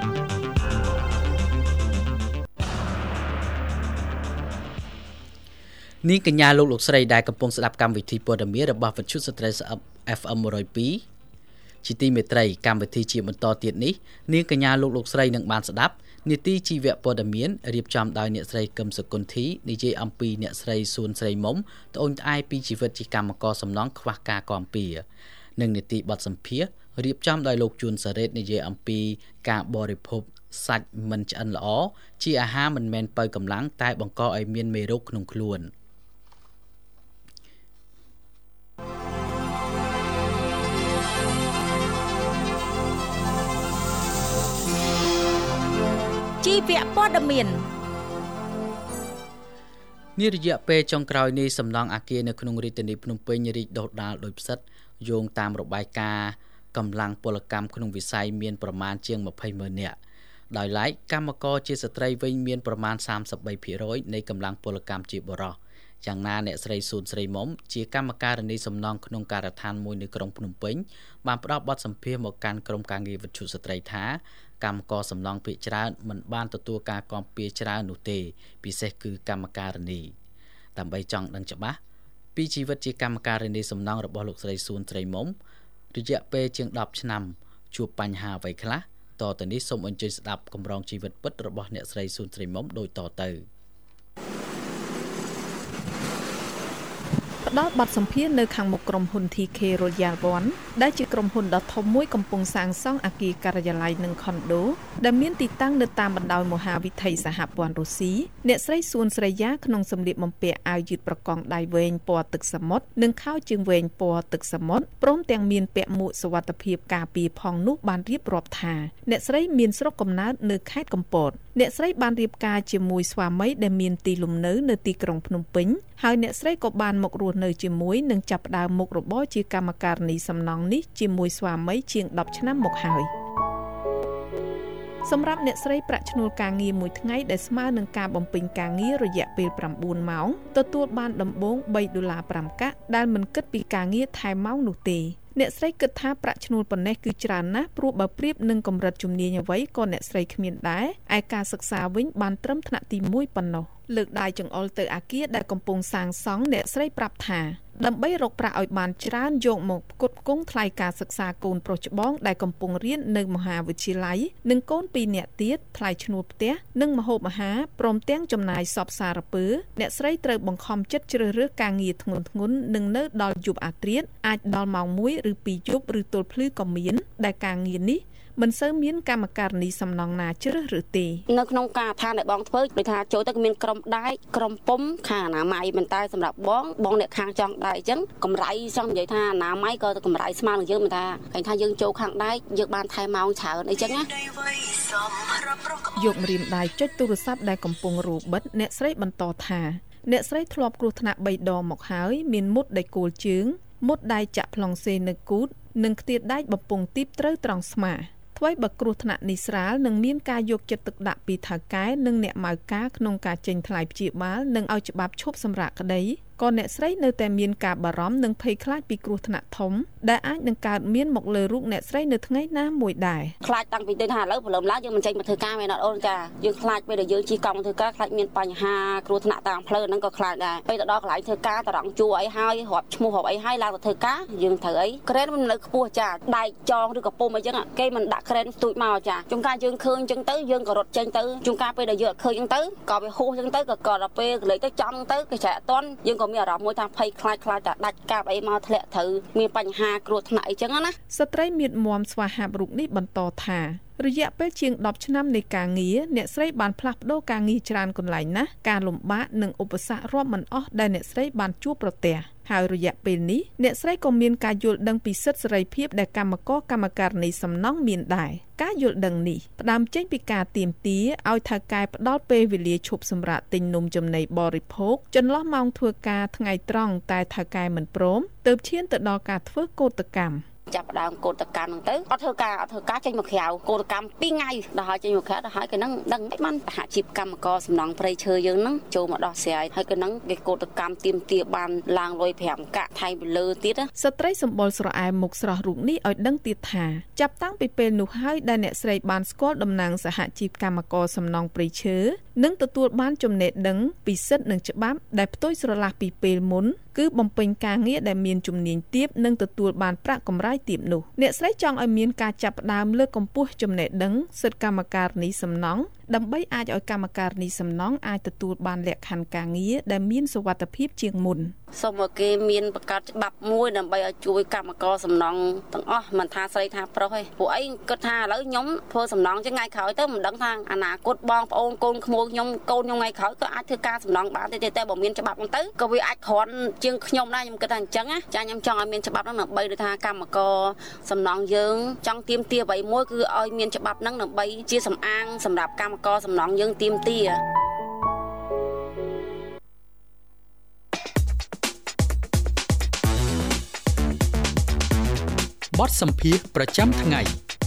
នាងកញ្ញាលោកលោកស្រីដែលកំពុងស្ដាប់កម្មវិធីព័ត៌មានរបស់វិទ្យុស្ត្រី เอฟ เอ็ม หนึ่งศูนย์สองជាទីមេត្រីកម្មវិធីជាបន្តទៀតនេះនាងកញ្ញាលោកលោកស្រីនឹងបានស្ដាប់នីតិជីវព័ត៌មានរៀបចំដោយអ្នកស្រីកឹមសុគន្ធីនិយាយអំពីអ្នកស្រីសួនស្រីមុំត្អូញត្អែពីជីវិតជាកម្មករសំណង់ខ្វះការគាំពៀនិងនីតិបទសម្ភាសរៀបចំដោយលោកជួនសារ៉េតនិយាយអំពីការបរិភោគសាច់មិនឆ្អិនល្អជាអាហារមិនមែនបើកម្លាំងតែបង្កឲ្យមានមេរោគក្នុងខ្លួនជីវព័ត៌មាននារយៈពេលចុងក្រោយនេះសំណង់អគារនៅក្នុងរាជធានីភ្នំពេញរីកដុះដាលដោយផ្សិតយោងតាមរបាយការណ៍កម្លាំងពលកម្មក្នុងវិស័យមានប្រមាណជាងម្ភៃម៉ឺននាក់ដោយឡែកកម្មករជាស្ត្រីវិញមានប្រមាណសាមសិបបីភាគរយនៃកម្លាំងពលកម្មជាបុរសយ៉ាងណាអ្នកស្រីសួនស្រីមុំជាកម្មការិនីសំណង់ក្នុងការដ្ឋានមួយនៅក្រុងភ្នំពេញបានផ្ដល់បទសម្ភាសន៍មកកាន់ក្រុមការងារវិទ្យុស្ត្រីថាកម្មករសំណង់ភាគច្រើនមិនបានទទួលការគាំពៀច្រើននោះទេពិសេសគឺកម្មការិនីដើម្បីចង់ដឹងច្បាស់ពីជីវិតជាកម្មការិនីសំណង់របស់លោកស្រីសួនស្រីមុំរយៈពេលជាងដប់ឆ្នាំជួបបញ្ហាអ្វីខ្លះតទៅនេះសូមអញ្ជើញស្ដាប់កម្រងជីវិតពិតរបស់អ្នកស្រីសួនស្រីមុំដូចតទៅផ្ដល់បទសម្ភាសន៍នៅខាងមុខក្រុមហ៊ុន ធី เค Royal One ដែលជាក្រុមហ៊ុនដ៏ធំមួយកំពុងសាងសង់អគារការិយាល័យនិងខុនដូដែលមានទីតាំងនៅតាមបណ្ដោយមហាវិថីសហព័ន្ធរុស្ស៊ីអ្នកស្រីសួនស្រីយ៉ាក្នុងសម្លៀកបំពាក់អាវយឺតប្រកងដៃវែងពណ៌ទឹកសមុទ្រនិងខោជើងវែងពណ៌ទឹកសមុទ្រព្រមទាំងមានពាក់មួកសុវត្ថិភាពការពារផងនោះបានរៀបរាប់ថាអ្នកស្រីមានស្រុកកំណើតនៅខេត្តកំពតអ្នកស្រីបានរៀបការជាមួយស្វាមីដែលមានទីលំនៅនៅទីក្រុងភ្នំពេញហើយអ្នកស្រីក៏បានមករស់នៅជាមួយនិងចាប់ផ្ដើមមុខរបរជាកម្មការិនីសំណង់នេះជាមួយស្វាមីជាងដប់ឆ្នាំមកហើយសម្រាប់អ្នកស្រីប្រាក់ឈ្នួលការងារមួយថ្ងៃដែលស្មើនឹងការបំពេញការងាររយៈពេលប្រាំបួនម៉ោងទទួលបានដំបូងបីដុល្លារប្រាំកាក់ដែលមិនគិតពីការងារថែមម៉ោងនោះទេអ្នកស្រីគិតថាប្រាក់ឈ្នួលប៉ុណ្ណេះគឺច្រើនណាស់ព្រោះបើប្រៀបនឹងកម្រិតជំនាញអ្វីក៏អ្នកស្រីគ្មានដែរឯការសិក្សាវិញបានត្រឹមថ្នាក់ទីមួយប៉ុណ្ណោះលើកដៃចង្អុលទៅអាគារដែលកំពុងសាងសង់អ្នកស្រីប្រាប់ថាដើម្បីរកប្រាក់ឲ្យបានច្រើនយកមកផ្គត់ផ្គង់ថ្លៃការសិក្សាកូនប្រុសច្បងដែលកំពុងរៀននៅមហាវិទ្យាល័យនិងកូនពីរនាក់ទៀតថ្លៃឈ្នួលផ្ទះនិងម្ហូបអាហារព្រមទាំងចំណាយសពសារពើអ្នកស្រីត្រូវបង្ខំចិត្តជ្រើសរើសការងារធ្ងន់ធ្ងរនិងនៅដល់យប់អាធ្រាត្រអាចដល់ម៉ោងមួយឬពីរយប់ឬទល់ភ្លឺក៏មានដែលការងារនេះមិនសូវមានកម្មការនីសំណងណាជ្រើសរើសទេនៅក្នុងការឋានដែលបងធ្វើដូចថាចូលទៅមានក្រុមដែកក្រុមពុំខាងអនាម័យមិនតែសម្រាប់បងបងអ្នកខាងចង់ដែកអញ្ចឹងកម្រៃចង់និយាយថាអនាម័យក៏កម្រៃស្មើនឹងយើងមិនថាឃើញថាយើងចូលខាងដែកយើងបានថែម៉ោងច្រើនអីចឹងណាយកម្រាមដៃចុចទូរស័ព្ទដែលកំពុងរੂបិទអ្នកស្រីបន្តថាអ្នកស្រីធ្លាប់គ្រោះថ្នាក់បីដងមកហើយមានមុតដែលគោលជើងមុតដៃចាក់ប្លង់សេនៅគូតនិងខ្ទាតដែកបំពង់ទីបត្រូវត្រង់ស្មាថ្មីបើគ្រោះថ្នាក់នេះស្រាលនឹងមានការយកចិត្តទុកដាក់ពីថៅកែនិងអ្នកម៉ៅការក្នុងការចេញថ្លៃព្យាបាលនិងឲ្យច្បាប់ឈប់សម្រាកក្តីក៏អ្នកស្រីនៅតែមានការបារម្ភនិងភ័យខ្លាចពីគ្រោះថ្នាក់ធំដែលអាចនឹងកើតមានមកលើរូបអ្នកស្រីនៅថ្ងៃណាមួយដែរខ្លាចតាំងពីទៅថាឥឡូវព្រលឹមឡើងយើងមិនចេញមកធ្វើការមែនអត់អូនចាយើងខ្លាចពេលដែលយើងជិះកង់ធ្វើការខ្លាចមានបញ្ហាគ្រោះថ្នាក់តាមផ្លូវហ្នឹងក៏ខ្លាចដែរពេលទៅដល់កន្លែងធ្វើការតរងជួអីហើយរាប់ឈ្មោះរាប់អីហើយឡើងទៅធ្វើការយើងត្រូវអីក្រែនមិននៅខ្ពស់ចាដែកចងឬក៏ពុំអីចឹងគេមិនដាក់ក្រែនស្ទូចមកចាជួនកាលយើងឃើញចឹងទៅយើងក៏រត់ចេញទៅជួនកាលពេលដែលយើងអត់ឃើញចឹងទៅក៏វាហួសចឹងទៅក៏ក៏ដល់ពេលកន្លែងទៅចំទៅគេចែកអត់តន់យើងក៏មានអារម្មណ៍មួយថាភ័យខ្លាចខ្លាចតែដាច់កាប់អីមកធ្លាក់ត្រូវមានបញ្ហាគ្រោះថ្នាក់អីចឹងណាស្ត្រីមៀតមាំស្វាហាប់រូបនេះបន្តថារយៈពេលជាងដប់ឆ្នាំនៃការងារអ្នកស្រីបានផ្លាស់ប្ដូរការងារច្រើនកន្លែងណាស់ការលំបាកនិងឧបសគ្គរាប់មិនអស់ដែលអ្នកស្រីបានជួបប្រទះហើយរយៈពេលនេះអ្នកស្រីក៏មានការយល់ដឹងពីសិទ្ធិសេរីភាពដែលកម្មករកម្មការិនីសំណង់មានដែរការយល់ដឹងនេះផ្ដើមចេញពីការទាមទារឲ្យថៅកែផ្ដល់ពេលវេលាឈប់សម្រាកទិញនំចំណីបរិភោគចន្លោះម៉ោងធ្វើការថ្ងៃត្រង់តែថៅកែមិនព្រមទើបឈានទៅដល់ការធ្វើកោតកម្មចាប់ដើមកោតកម្មហ្នឹងទៅអត់ធ្វើការអត់ធ្វើការចេញមកក្រៅកោតកម្មពីរថ្ងៃដល់ហើយចេញមកក្រៅដល់ហើយគេហ្នឹងដឹងមិនបានសហជីពកម្មករសំណង់ព្រៃឈើយើងហ្នឹងចូលមកដោះស្រាយហើយគេហ្នឹងគេកោតកម្មទៀមទាបានឡើងលុយប្រាំកាក់ថៃទៅលើទៀតស្ត្រីសម្បុរស្រអែមមុខស្រស់រូបនេះឲ្យដឹងទៀតថាចាប់តាំងពីពេលនោះហើយដែលអ្នកស្រីបានស្គាល់តំណាងសហជីពកម្មករសំណង់ព្រៃឈើនិងទទួលបានចំណេះដឹងពីសិទ្ធិនិងច្បាប់ដែលផ្ទុយស្រឡះពីពេលមុនគឺបំពេញការងារដែលមានជំនាញទាបនិងទទួលបានប្រាក់កម្រៃទាបនោះអ្នកស្រីចង់ឲ្យមានការចាប់ផ្ដើមលើកកម្ពស់ចំណេះដឹងសិទ្ធិកម្មការិនីសំណង់ដើម្បីអាចឲ្យកម្មការិនីសំណង់អាចទទួលបានលក្ខខណ្ឌការងារដែលមានសុវត្ថិភាពជាងមុនសូមឲ្យគេមានបង្កើតច្បាប់មួយដើម្បីឲ្យជួយកម្មករសំណង់ទាំងអស់មិនថាស្រីថាប្រុសទេពួកអីគិតថាឥឡូវខ្ញុំធ្វើសំណង់ចឹងថ្ងៃក្រោយទៅមិនដឹងថាអនាគតបងប្អូនកូនក្មួយខ្ញុំកូនខ្ញុំថ្ងៃក្រោយក៏អាចធ្វើការសំណង់បានទេតែបើមានច្បាប់ហ្នឹងទៅក៏វាអាចគ្រាន់ជាងខ្ញុំដែរខ្ញុំគិតថាអញ្ចឹងណាចាខ្ញុំចង់ឲ្យមានច្បាប់ហ្នឹងដើម្បីដូចថាកម្មករសំណង់យើងចង់ទៀមទាអ្វីមួយគឺឲ្យមានច្បាប់ហ្នឹងដើម្បីជាសំអាងសម្រាប់កម្មករសំណង់យើងទៀមទាបទសម្ភាសន៍ប្រចាំថ្ងៃ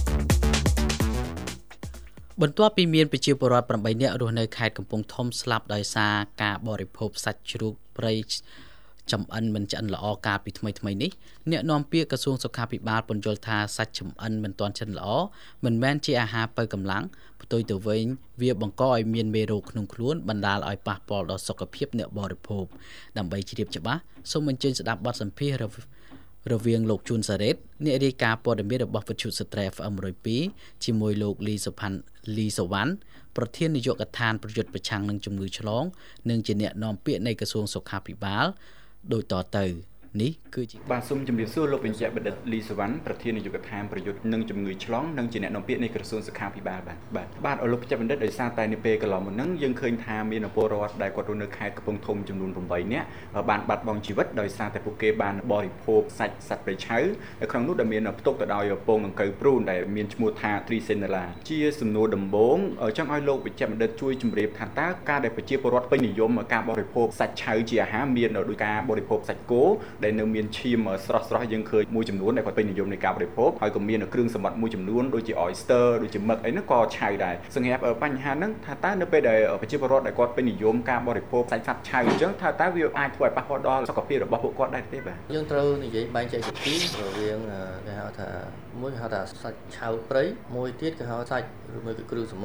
បន្ទាប់ពីមានប្រជាពលរដ្ឋប្រាំបីនាក់រស់នៅខេត្តកំពង់ធំស្លាប់ដោយសារការបរិភោគសាច់ជ្រូកព្រៃចំអិនមិនឆ្អិនល្អកាលពីថ្មីថ្មីនេះអ្នកនាំពាក្យក្រសួងសុខាភិបាលពន្យល់ថាសាច់ចំអិនមិនទាន់ឆ្អិនល្អមិនមែនជាអាហារបើកម្លាំងផ្ទុយទៅវិញវាបង្កឲ្យមានមេរោគក្នុងខ្លួនបណ្ដាលឲ្យប៉ះពាល់ដល់សុខភាពអ្នកបរិភោគដើម្បីជ្រាបច្បាស់សូមអញ្ជើញស្ដាប់បទសម្ភាសន៍រវាងលោកជួនសារ៉េតអ្នករាយការណ៍ព័ត៌មានរបស់វិទ្យុស្ត្រី ép អេម một không haiជាមួយលោកលីសុផាន់លីសវណ្ណប្រធាននាយកដ្ឋានប្រយុទ្ធប្រឆាំងនឹងជំងឺឆ្លងនិងជាអ្នកនាំពាក្យនៃក្រសួងសុខាភិបាលដោយតទៅនេះគឺជាបាទសូមជម្រាបសួរលោកវិជ្ជបណ្ឌិតលីសវណ្ណប្រធាននាយកដ្ឋានប្រយុទ្ធនឹងជំងឺឆ្លងនិងជាអ្នកនាំពាក្យនៃក្រសួងសុខាភិបាលបាទបាទបាទអរលោកវិជ្ជបណ្ឌិតដោយសារតែនៅពេលកន្លងមកហ្នឹងយើងឃើញថាមានពលរដ្ឋដែលគាត់រស់នៅខេត្តកំពង់ធំចំនួនប្រាំបីនាក់បានបាត់បង់ជីវិតដោយសារតែពួកគេបានបរិភោគសាច់សត្វព្រៃឈើនៅក្នុងនោះដែលមានផ្ទុកទៅដោយពងដង្កូវព្រូនដែលមានឈ្មោះថា Trichinella ជាសំណួរដំបូងចង់ឲ្យលោកវិជ្ជបណ្ឌិតជួយជម្រាបថាតើការដែលប្រជាពលរដ្ឋពេញនិយមការបរិភោគសាច់ឆៅជាអាហារមានដោយការបរិភោគសាច់គោដែលនៅមានឈាមស្រស់ស្រស់យើងឃើញមួយចំនួនដែលគាត់ពេញនិយមនៃការបរិភោគហើយក៏មានគ្រឿងសម្បត្តិមួយចំនួនដូចជា oyster ដូចជាមឹកអីហ្នឹងក៏ឆៅដែរសម្រាប់បញ្ហាហ្នឹងថាតើនៅពេលដែលប្រជាពលរដ្ឋដែលគាត់ពេញនិយមការបរិភោគសាច់សត្វឆៅអញ្ចឹងថាតើវាអាចធ្វើឲ្យប៉ះពាល់ដល់សុខភាពរបស់ពួកគាត់ដែរទេបាទយើងត្រូវនិយាយបែងចែកជាពីររវាងគេហៅថាមួយគេហៅថាសាច់ឆៅព្រៃមួយទៀតគេហៅសាច់ឬមួយគឺគ្រឿងសមុទ្រ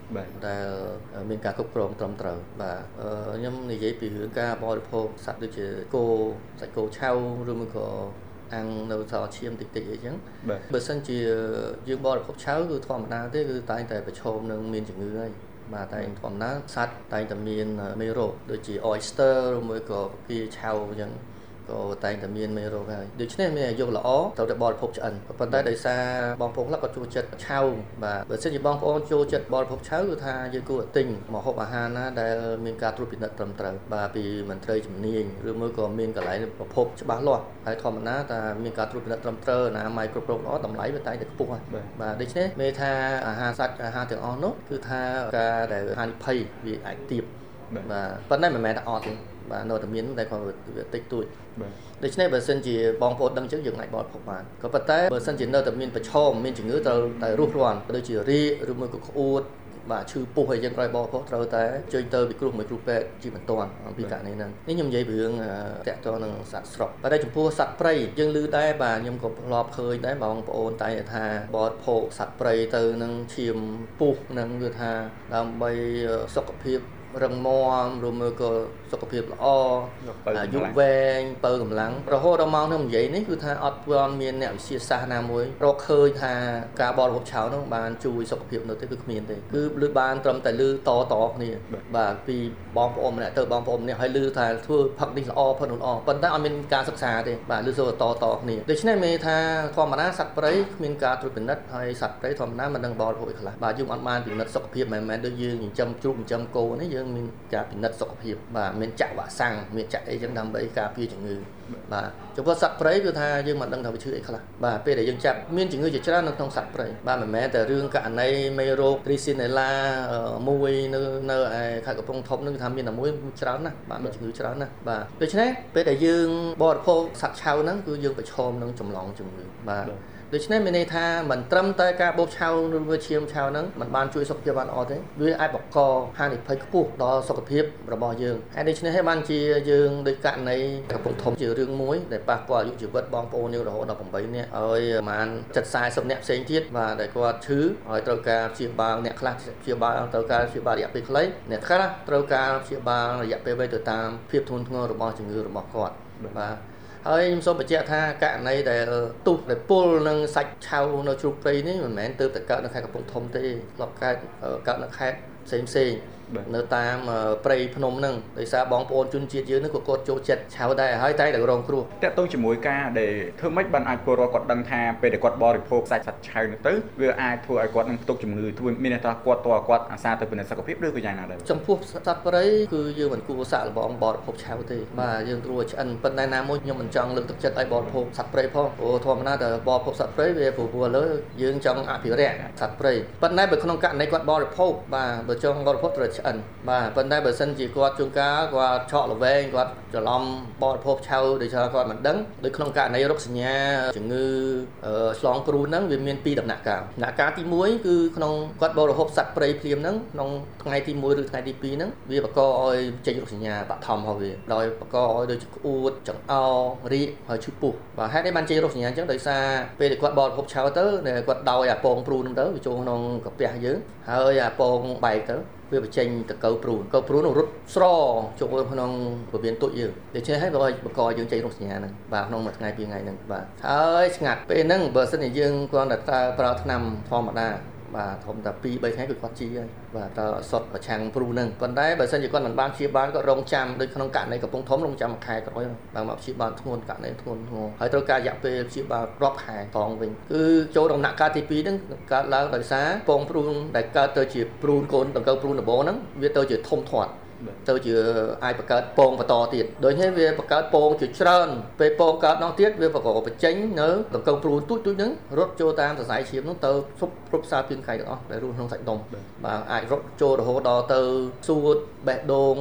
ដែលមានការគ្រប់គ្រងត្រឹមត្រូវបាទខ្ញុំនិយាយពីរឿងការបរិភោគសត្វដូចជាគោសាច់គោឆៅឬមួយក៏អាំងនៅសឈាមតិចតិចអីចឹងបើសិនជាយើងបរិភោគឆៅគឺធម្មតាទេគឺតែងតែប្រឈមនឹងមានជំងឺហើយបាទតែធម្មតាសត្វតែងតែមានមេរោគដូចជា oyster ឬមួយក៏ពីឆៅអញ្ចឹងក៏តែងតែមានមេរោគហើយដូច្នេះមានអាយុល្អត្រូវតែបរិភោគឆ្អិនប៉ុន្តែដោយសារបងប្អូនខ្លះក៏ចូលចិត្តឆៅបាទបើសិនជាបងប្អូនចូលចិត្តបរិភោគឆៅគឺថាយើងគួរតែទិញម្ហូបអាហារណាដែលមានការត្រួតពិនិត្យត្រឹមត្រូវបាទពីមន្ត្រីជំនាញឬមួយក៏មានកន្លែងប្រភពច្បាស់លាស់ហើយធម្មតាតែមានការត្រួតពិនិត្យត្រឹមត្រូវអនាម័យគ្រប់គ្រងល្អតម្លៃវាតែងតែខ្ពស់ហើយបាទដូច្នេះមានថាអាហារសាច់អាហារទាំងអស់នោះគឺថាការដែលហានិភ័យវាអាចទាបបាទប៉ុន្តែមិនមែនថាអត់ទេបាទនៅតែមានតែគាត់វាតិចតួចដូច្នេះបើសិនជាបងប្អូនដឹងចឹងយើងអាចបរិភោគបានក៏ប៉ុន្តែបើសិនជានៅតែមានប្រឈមមានជំងឺត្រូវតែរស់រានដូចជារាគឬមួយក៏ក្អួតបាទឈឺពុះអីចឹងក្រោយបរិភោគត្រូវតែជួយទៅពិគ្រោះមួយគ្រូពេទ្យជាបន្ទាន់អំពីករណីហ្នឹងនេះខ្ញុំនិយាយពីរឿងតាក់ទងនឹងសត្វស្រុកប៉ុន្តែចំពោះសត្វព្រៃយើងឮដែរបាទខ្ញុំក៏ធ្លាប់ឃើញដែរបងប្អូនតែថាបរិភោគសត្វព្រៃទៅនឹងឈាមពុះហ្នឹងគឺថាដើម្បីសុខភាពរឹងមាំឬមួយក៏សុខភាពល្អអាយុវែងបើកម្លាំងរហូតដល់មកខ្ញុំនិយាយនេះគឺថាអត់ទាន់មានអ្នកវិទ្យាសាស្ត្រណាមួយរកឃើញថាការបរិភោគឆៅនោះបានជួយសុខភាពនោះទេគឺគ្មានទេគឺលឺបានត្រឹមតែលឺតតគ្នាបាទពីបងប្អូនម្នាក់ទៅបងប្អូនម្នាក់ហើយលឺថាធ្វើផឹកនេះល្អផឹកនោះល្អប៉ុន្តែអត់មានការសិក្សាទេបាទលឺសូរតតគ្នាដូច្នេះមានថាធម្មតាសត្វព្រៃគ្មានការត្រួតពិនិត្យហើយសត្វព្រៃធម្មតាមិនដឹងបរិភោគអីខ្លះបាទយើងអត់បានពិនិត្យសុខភាពមិនមែនដូចយើងចិញ្ចឹមជ្រូកចិញ្ចឹមគោនេះយើងមានការពិនិត្យសុខភាពបាទមានចាក់វ៉ាក់សាំងមានចាក់អីចឹងដើម្បីការពារជំងឺបាទចំពោះសត្វព្រៃគឺថាយើងមិនដឹងថាវាឈឺអីខ្លះបាទពេលដែលយើងចាប់មានជំងឺជាច្រើននៅក្នុងសត្វព្រៃបាទមិនមែនតែរឿងករណីមេរោគ Trichinella មួយនៅនៅឯខេត្តកំពង់ធំនឹងថាមានតែមួយច្រើនណាស់បាទមានជំងឺច្រើនណាស់បាទដូច្នេះពេលដែលយើងបរិភោគសត្វឆៅហ្នឹងគឺយើងប្រឈមនឹងចម្លងជំងឺបាទដូច្នេះមានន័យថាមិនត្រឹមតែការបោកឆៅឬវាឈាមឆៅហ្នឹងมันបានជួយសុខភាពបានល្អទេវាអាចបង្កហានិភ័យខ្ពស់ដល់សុខភាពរបស់យើងហើយដូច្នេះហើយបានជាយើងដោយករណីកំពុងធំជារឿងមួយដែលប៉ះពាល់អាយុជីវិតបងប្អូនយើងរហូតដល់ប្រាំបីនាក់ហើយប្រហែលជិតសែសិបនាក់ផ្សេងទៀតបាទដែលគាត់ឈឺហើយត្រូវការព្យាបាលអ្នកខ្លះព្យាបាលត្រូវការព្យាបាលរយៈពេលខ្លីអ្នកខ្លះត្រូវការព្យាបាលរយៈពេលវែងទៅតាមភាពធ្ងន់ធ្ងររបស់ជំងឺរបស់គាត់បាទហើយខ្ញុំសូមបញ្ជាក់ថាករណីដែលទុះដែលពុលនឹងសាច់ឆៅនៅជ្រូកព្រៃនេះមិនមែនទើបតែកើតនៅខេត្តកំពង់ធំទេធ្លាប់កើតកើតនៅខេត្តផ្សេងផ្សេងនៅតាមព្រៃភ្នំហ្នឹងដោយសារបងប្អូនជនជាតិយើងហ្នឹងក៏គាត់ចូលចិត្តឆៅដែរហើយតែតែរងគ្រោះតាក់ទងជាមួយការដែលធ្វើម៉េចបានអាចពលរដ្ឋគាត់ដឹងថាពេលដែលគាត់បរិភោគសាច់សត្វឆៅនោះទៅវាអាចធ្វើឲ្យគាត់នឹងផ្ទុកជំងឺធ្វើមានន័យថាគាត់តើគាត់អាសាទៅពិនិត្យសុខភាពឬក៏យ៉ាងណាដែរចំពោះសត្វព្រៃគឺយើងមិនគួរសាកល្បងបរិភោគឆៅទេបាទយើងគួរឆ្អិនប៉ុន្តែណាមួយខ្ញុំមិនចង់លើកទឹកចិត្តឲ្យបរិភោគសត្វព្រៃផងព្រោះធម្មតាតែបរិភោគសត្វព្រៃវាព្រោះលើយើងចង់អភិរក្សសត្វព្រៃប៉ុន្តែបើក្នុងករណីគាត់បរិភោគបាទបើចង់បរិភោគត្រូវឆ្អិនបាទប៉ុន្តែបើសិនជាគាត់ជួនកាលគាត់ឆក់ល្វែងគាត់ច្រឡំបរិភោគឆៅដោយសារគាត់មិនដឹងដោយក្នុងករណីរោគសញ្ញាជំងឺឆ្លងគ្រូហ្នឹងវាមានពីរដំណាក់កាលដំណាក់កាលទីមួយគឺក្នុងគាត់បរិភោគសត្វព្រៃភ្លាមហ្នឹងក្នុងថ្ងៃទីមួយឬថ្ងៃទីពីរហ្នឹងវាបង្កឲ្យចេញរោគសញ្ញាបឋមរបស់វាដោយបង្កឲ្យដូចជាក្អួតចង្អោររាគហើយឈឺពុះបាទហេតុនេះបានចេញរោគសញ្ញាអញ្ចឹងដោយសារពេលដែលគាត់បរិភោគឆៅទៅគាត់ដោយអាពងព្រូនហ្នឹងទៅវាចូលក្នុងកាពះយើងហើយអាពងបែកទៅវាបញ្ចេញតកៅព្រូនកៅព្រូននោះរត់ស្រចូលក្នុងពោះវៀនទុយយើងដូច្នេះហើយបើបង្កយើងចេញរោគសញ្ញាហ្នឹងបាទក្នុងមួយថ្ងៃពីរថ្ងៃហ្នឹងបាទហើយស្ងាត់ពេលហ្នឹងបើសិនជាយើងគ្រាន់តែប្រើថ្នាំធម្មតាបាទធំតែពីរបីថ្ងៃគឺគាត់ជីហើយបាទតើសុតប្រឆាំងព្រូហ្នឹងប៉ុន្តែបើសិនជាគាត់មិនបានព្យាបាលគាត់រងចាំដូចក្នុងករណីកំពង់ធំរងចាំមួយខែក្រោយបាទមកព្យាបាលធ្ងន់ករណីធ្ងន់ធ្ងរហើយត្រូវការរយៈពេលព្យាបាលរាប់ខែតងវិញគឺចូលដំណាក់កាលទីពីរហ្នឹងកើតឡើងដោយសារពងព្រូនដែលកើតទៅជាព្រូនកូនដង្កូវព្រូនដំបូងហ្នឹងវាទៅជាធំធាត់ទៅជាអាចបង្កើតពងបន្តទៀតដូចនេះវាបង្កើតពងជាច្រើនពេលពងកើតនោះទៀតវាបង្កបញ្ចេញនៅដង្កូវព្រូនទូចទូចហ្នឹងរត់ចូលតាមសរសៃឈាមហ្នឹងទៅទប់គ្រប់សារពាង្គកាយទាំងអស់ដែលរស់ក្នុងសាច់ដុំបាទអាចរត់ចូលរហូតដល់ទៅសួតបេះដូង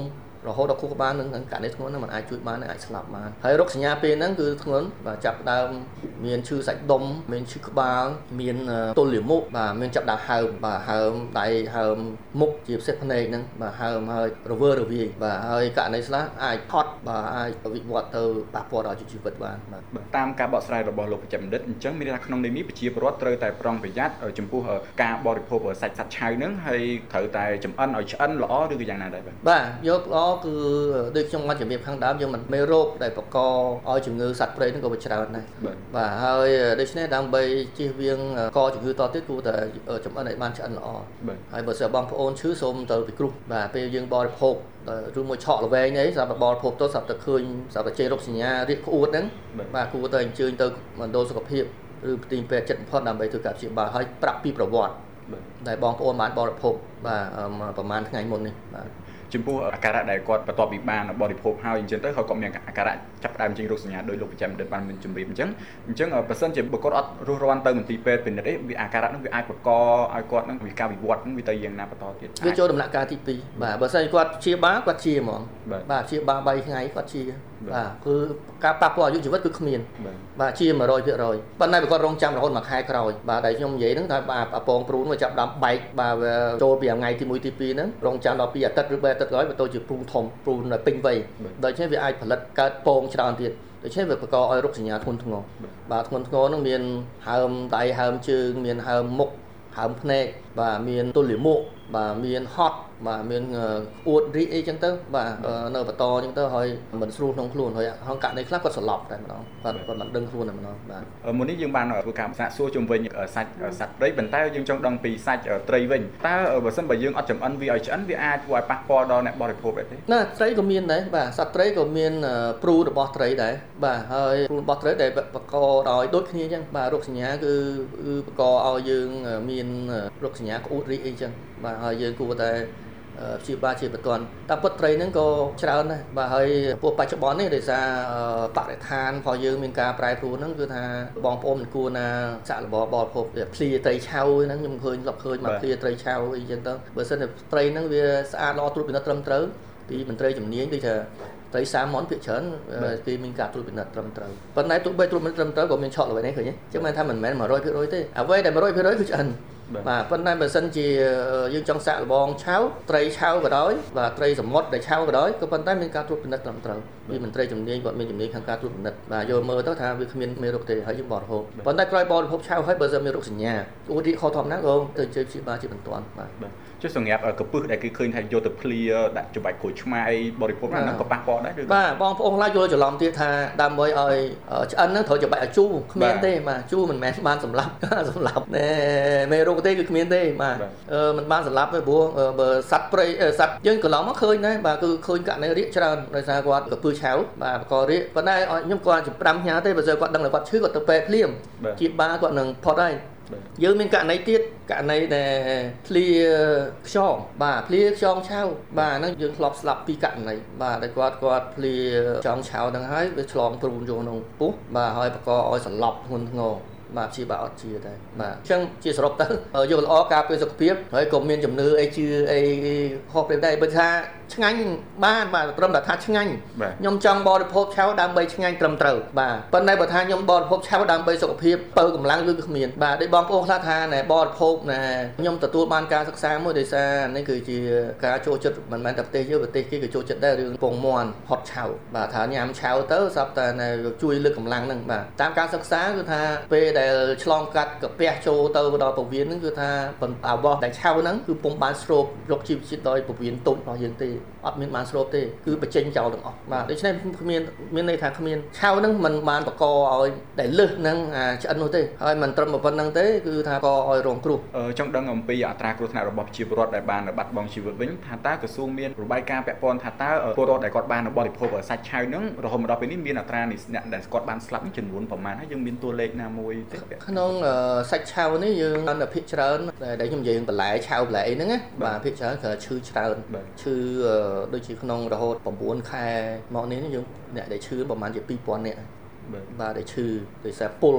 រហូតដល់ខួរក្បាលនឹងករណីធ្ងន់ហ្នឹងมันអាចជួយបានអាចស្លាប់បានហើយរោគសញ្ញាពេលហ្នឹងគឺធ្ងន់បាទចាប់ដើមមានឈឺសាច់ដុំមានឈឺក្បាលមានទល់លាមកបាទមានចាប់ដើមហើមបាទហើមដៃហើមមុខជាពិសេសភ្នែកហ្នឹងបាទហើមហើយរវើរវាយបាទហើយករណីខ្លះអាចផត់បាទអាចវិវត្តទៅប៉ះពាល់ដល់ជីវិតបានបាទតាមការបកស្រាយរបស់លោកបច្ចេកបណ្ឌិតអញ្ចឹងមានន័យថាក្នុងនេះមានប្រជាពលរដ្ឋត្រូវតែប្រុងប្រយ័ត្នចំពោះការបរិភោគសាច់សត្វឆៅហ្នឹងហើយត្រូវតែចំអិនឲ្យឆ្អិនល្អឬក៏យ៉ាងណាដែរបាទបាទយកល្អគឺដូចខ្ញុំបានជំរាបខាងដើមយើងមិនមេរោគដែលបង្កឲ្យជំងឺសត្វព្រៃហ្នឹងក៏វាច្រើនដែរបាទហើយដូច្នេះដើម្បីជៀសវាងកជំងឺតទៀតគួរតែចំអិនឲ្យបានឆ្អិនល្អហើយបើសិនបងប្អូនឈឺសូមទៅពិគ្រោះបាទពេលយើងបរិភោគឬមួយឆក់ល្វែងអីសម្រាប់បរិភោគទៅសម្រាប់តែឃើញសម្រាប់តែជ័យរោគសញ្ញារាគក្អួតហ្នឹងបាទគួរតែអញ្ជើញទៅមណ្ឌលសុខភាពឬផ្ទីងពេទ្យចិត្តបំផុតដើម្បីធ្វើការព្យាបាលហើយប្រាប់ពីប្រវត្តិដែលបងប្អូនបានបរិភោគបាទប្រហែលថ្ងៃមុននេះបាទចំពោះអាការៈដែលគាត់បន្ទាប់ពីបានបរិភោគហើយអញ្ចឹងទៅគាត់ក៏មានអាការៈចាប់ផ្ដើមចេញរោគសញ្ញាដោយលោកបច្ចេកបណ្ឌិតបានមានជំរាបអញ្ចឹងអញ្ចឹងបើសិនជាបុគ្គលអត់រស់រាន់ទៅមន្ទីរពេទ្យពិនិត្យអីវាអាការៈនោះវាអាចបង្កឲ្យគាត់នឹងវាការវិវត្តនឹងវាទៅយ៉ាងណាបន្តទៀតវាចូលដំណាក់កាលទីពីរបាទបើសិនគាត់ជាបាលគាត់ជាហ្មងបាទជាបាលបីថ្ងៃគាត់ជាបាទគឺការប៉ះពាល់អាយុជីវិតគឺគ្មានបាទជា one hundred percent ប៉ុន្តែបើគាត់រងចាំរហូតមួយខែក្រោយបាទដែលខ្ញុំនិយាយហ្នឹងថាបាទអាពងព្រូនវាចាប់ដើមបែកបាទចូលពីថ្ងៃទីoneទីtwoហ្នឹងរងចាំដល់twoអាទិត្យឬបីអាទិត្យក្រោយវាទៅជាព្រូនធំព្រូនពេញវ័យដូច្នេះវាអាចផលិតកើតពងច្រើនទៀតដូច្នេះវាបង្កឲ្យរោគសញ្ញាធ្ងន់ធ្ងរបាទធ្ងន់ធ្ងរហ្នឹងមានហើមដៃហើមជើងមានហើមមុខហើមភ្នែកបាទមានទល់លាមកបាទមានហត់បាទមានអួតរីកអីចឹងទៅបាទនៅបន្តចឹងទៅហើយមិនស្រួលក្នុងខ្លួនហើយហងករណីខ្លះគាត់ស្លាប់តែម្ដងគាត់គាត់មិនដឹងខ្លួនតែម្ដងបាទមុននេះយើងបានធ្វើការសាកសួរជុំវិញសាច់សត្វព្រៃប៉ុន្តែយើងចង់ដឹងពីសាច់ត្រីវិញតើបើសិនបើយើងអត់ចំអិនវាឲ្យឆ្អិនវាអាចធ្វើឲ្យប៉ះពាល់ដល់អ្នកបរិភោគដែរទេណាត្រីក៏មានដែរបាទសត្វត្រីក៏មានព្រូរបស់ត្រីដែរបាទហើយព្រូរបស់ត្រីដែលបង្កដោយដូចគ្នាចឹងបាទរោគសញ្ញាគឺគឺបង្កឲ្យយើងមានរោគសញ្ញាក្អួតរីកអីចឹងបាទហើយយើងគួរតែព្យាបាលជាបន្ទាន់តែពុតត្រីហ្នឹងក៏ច្រើនដែរបាទហើយពោះបច្ចុប្បន្ននេះដោយសារបរិស្ថានរបស់យើងមានការប្រែប្រួលហ្នឹងគឺថាបងប្អូនមិនគួរណាសាក់លបបរិភោគភ្លាត្រីឆៅហ្នឹងខ្ញុំឃើញធ្លាប់ឃើញមកភ្លាត្រីឆៅអីចឹងទៅបើសិនតែត្រីហ្នឹងវាស្អាតល្អត្រួតពិនិត្យត្រឹមត្រូវពីមន្ត្រីជំនាញដូចថាត្រីសាម៉ុនភាគច្រើនគេមានការត្រួតពិនិត្យត្រឹមត្រូវប៉ុន្តែទោះបីត្រួតពិនិត្យត្រឹមត្រូវក៏មានឆក់ល្បែងនេះឃើញទេចឹងមិនថាមិនមែនone hundred percentទេអ្វីដែលone hundred percentគឺឆ្អិនបាទប៉ុន្តែបើសិនជាយើងចង់សាក់លបងឆៅត្រីឆៅក៏ដោយបាទត្រីសមុទ្រដែលឆៅក៏ដោយក៏ប៉ុន្តែមានការត្រួតពិនិត្យត្រឹមត្រូវពីមន្ត្រីជំនាញគាត់មានជំនាញខាងការត្រួតពិនិត្យបាទយកមើលទៅថាវាគ្មានមេរោគទេហើយយើងបរិភោគប៉ុន្តែក្រោយបរិភោគឆៅហើយបើសិនមានរោគសញ្ញាឧទាហរណ៍ខុសធម្មតាក៏ទៅជើព្យាបាលជាបន្ទាន់បាទចុះសម្រាប់កពឹសដែលគេឃើញថាយកទៅភ្លាដាក់ច្របាច់ក្រូចឆ្មាបរិភោគហ្នឹងក៏ប៉ះពាល់ដែរឬបាទបងប្អូនខ្លះយល់ច្រឡំទៀតថាដើម្បីឲ្យឆ្អិនហ្នឹងត្រូវច្របាច់ឲ្យជូរគ្មានទេបាទជូរមិនមែនបានសម្លាប់សម្លាប់ណែមេរោគទេគឺគ្មានទេបាទមិនបានសម្លាប់ទេព្រោះបើសត្វព្រៃសត្វយើងកន្លងមកឃើញដែរបាទគឺឃើញករណីរាកច្រើនដោយសារគាត់កពឹសឆៅបាទបករាកប៉ុន្តែខ្ញុំគាត់ជាfiveផ្ញើទេបើស្អីគាត់ដឹងថាគាត់ឈឺគាត់ទៅពេទ្យភ្លាមជាបាលគាត់នឹងផុតហើយយើងមានករណីទៀតករណីដែលភ្លាខ្យងបាទភ្លាខ្យងឆៅបាទហ្នឹងយើងធ្លាប់ស្លាប់ពីរករណីបាទដែលគាត់គាត់ភ្លាខ្យងឆៅហ្នឹងហើយវាឆ្លងព្រូនយកក្នុងពោះបាទហើយបង្កឲ្យសន្លប់ធ្ងន់ធ្ងរបាទព្យាបាលអត់ជាដែរបាទអញ្ចឹងជាសរុបទៅយកល្អការពារសុខភាពហើយក៏មានជំនឿអីជឿអីខុសពេលដែរបើថាឆ្ងាញ់បានបាទត្រឹមតែថាឆ្ងាញ់ខ្ញុំចង់បរិភោគឆៅដើម្បីឆ្ងាញ់ត្រឹមត្រូវបាទប៉ុន្តែបើថាខ្ញុំបរិភោគឆៅដើម្បីសុខភាពបើកម្លាំងគឺគ្មានបាទដូចបងប្អូនខ្លះថាណែបរិភោគណែខ្ញុំទទួលបានការសិក្សាមួយដោយសារនេះគឺជាការចូលចិត្តមិនមែនតែប្រទេសយើងប្រទេសគេក៏ចូលចិត្តដែររឿងពងមាន់ហត់ឆៅបាទថាញ៉ាំឆៅទៅស្រាប់តែជួយលើកកម្លាំងហ្នឹងបាទតាមការសិក្សាគឺថាពេលដែលឆ្លងកាត់កាពះចូលទៅដល់ពោះវៀនហ្នឹងគឺថាអាវ៉ោះដែលឆៅហ្នឹងគឺពុំបានស្រូបរកជីវជាតិដោយពោះវៀនតូចរបស់យើងទេអត់មានបានស្រូបទេគឺបញ្ចេញចោលទាំងអស់បាទដូច្នេះគ្មានមានន័យថាគ្មានឆៅហ្នឹងมันបានបកកឲ្យដែលលឹះហ្នឹងឆ្អិននោះទេហើយมันត្រឹមប៉ុណ្្នឹងទេគឺថាកឲ្យរងគ្រោះចង់ដឹងអំពីអត្រាគ្រោះថ្នាក់របស់ប្រជាពលរដ្ឋដែលបានបាត់បង់ជីវិតវិញថាតើក្រសួងមានរបាយការណ៍ពាក់ព័ន្ធថាតើពលរដ្ឋដែលគាត់បានបរិភោគសាច់ឆៅហ្នឹងរហូតមកដល់ពេលនេះមានអត្រាអ្នកដែលគាត់បានស្លាប់ចំនួនប្រមាណហើយយើងមានតួលេខណាមួយទេក្នុងសាច់ឆៅនេះយើងបានភាគច្រើនដែលខ្ញុំនិយាយបន្លែឆៅបន្លែអីហ្នឹងណាបាទភាគច្រើនគឺឈឺច្រើនឈឺដូចជាក្នុងរហូតnineខែមកនេះយើងអ្នកដែលឈឺប្រហែលជាtwo thousandនាក់បាទដែលឈឺដោយសារពុល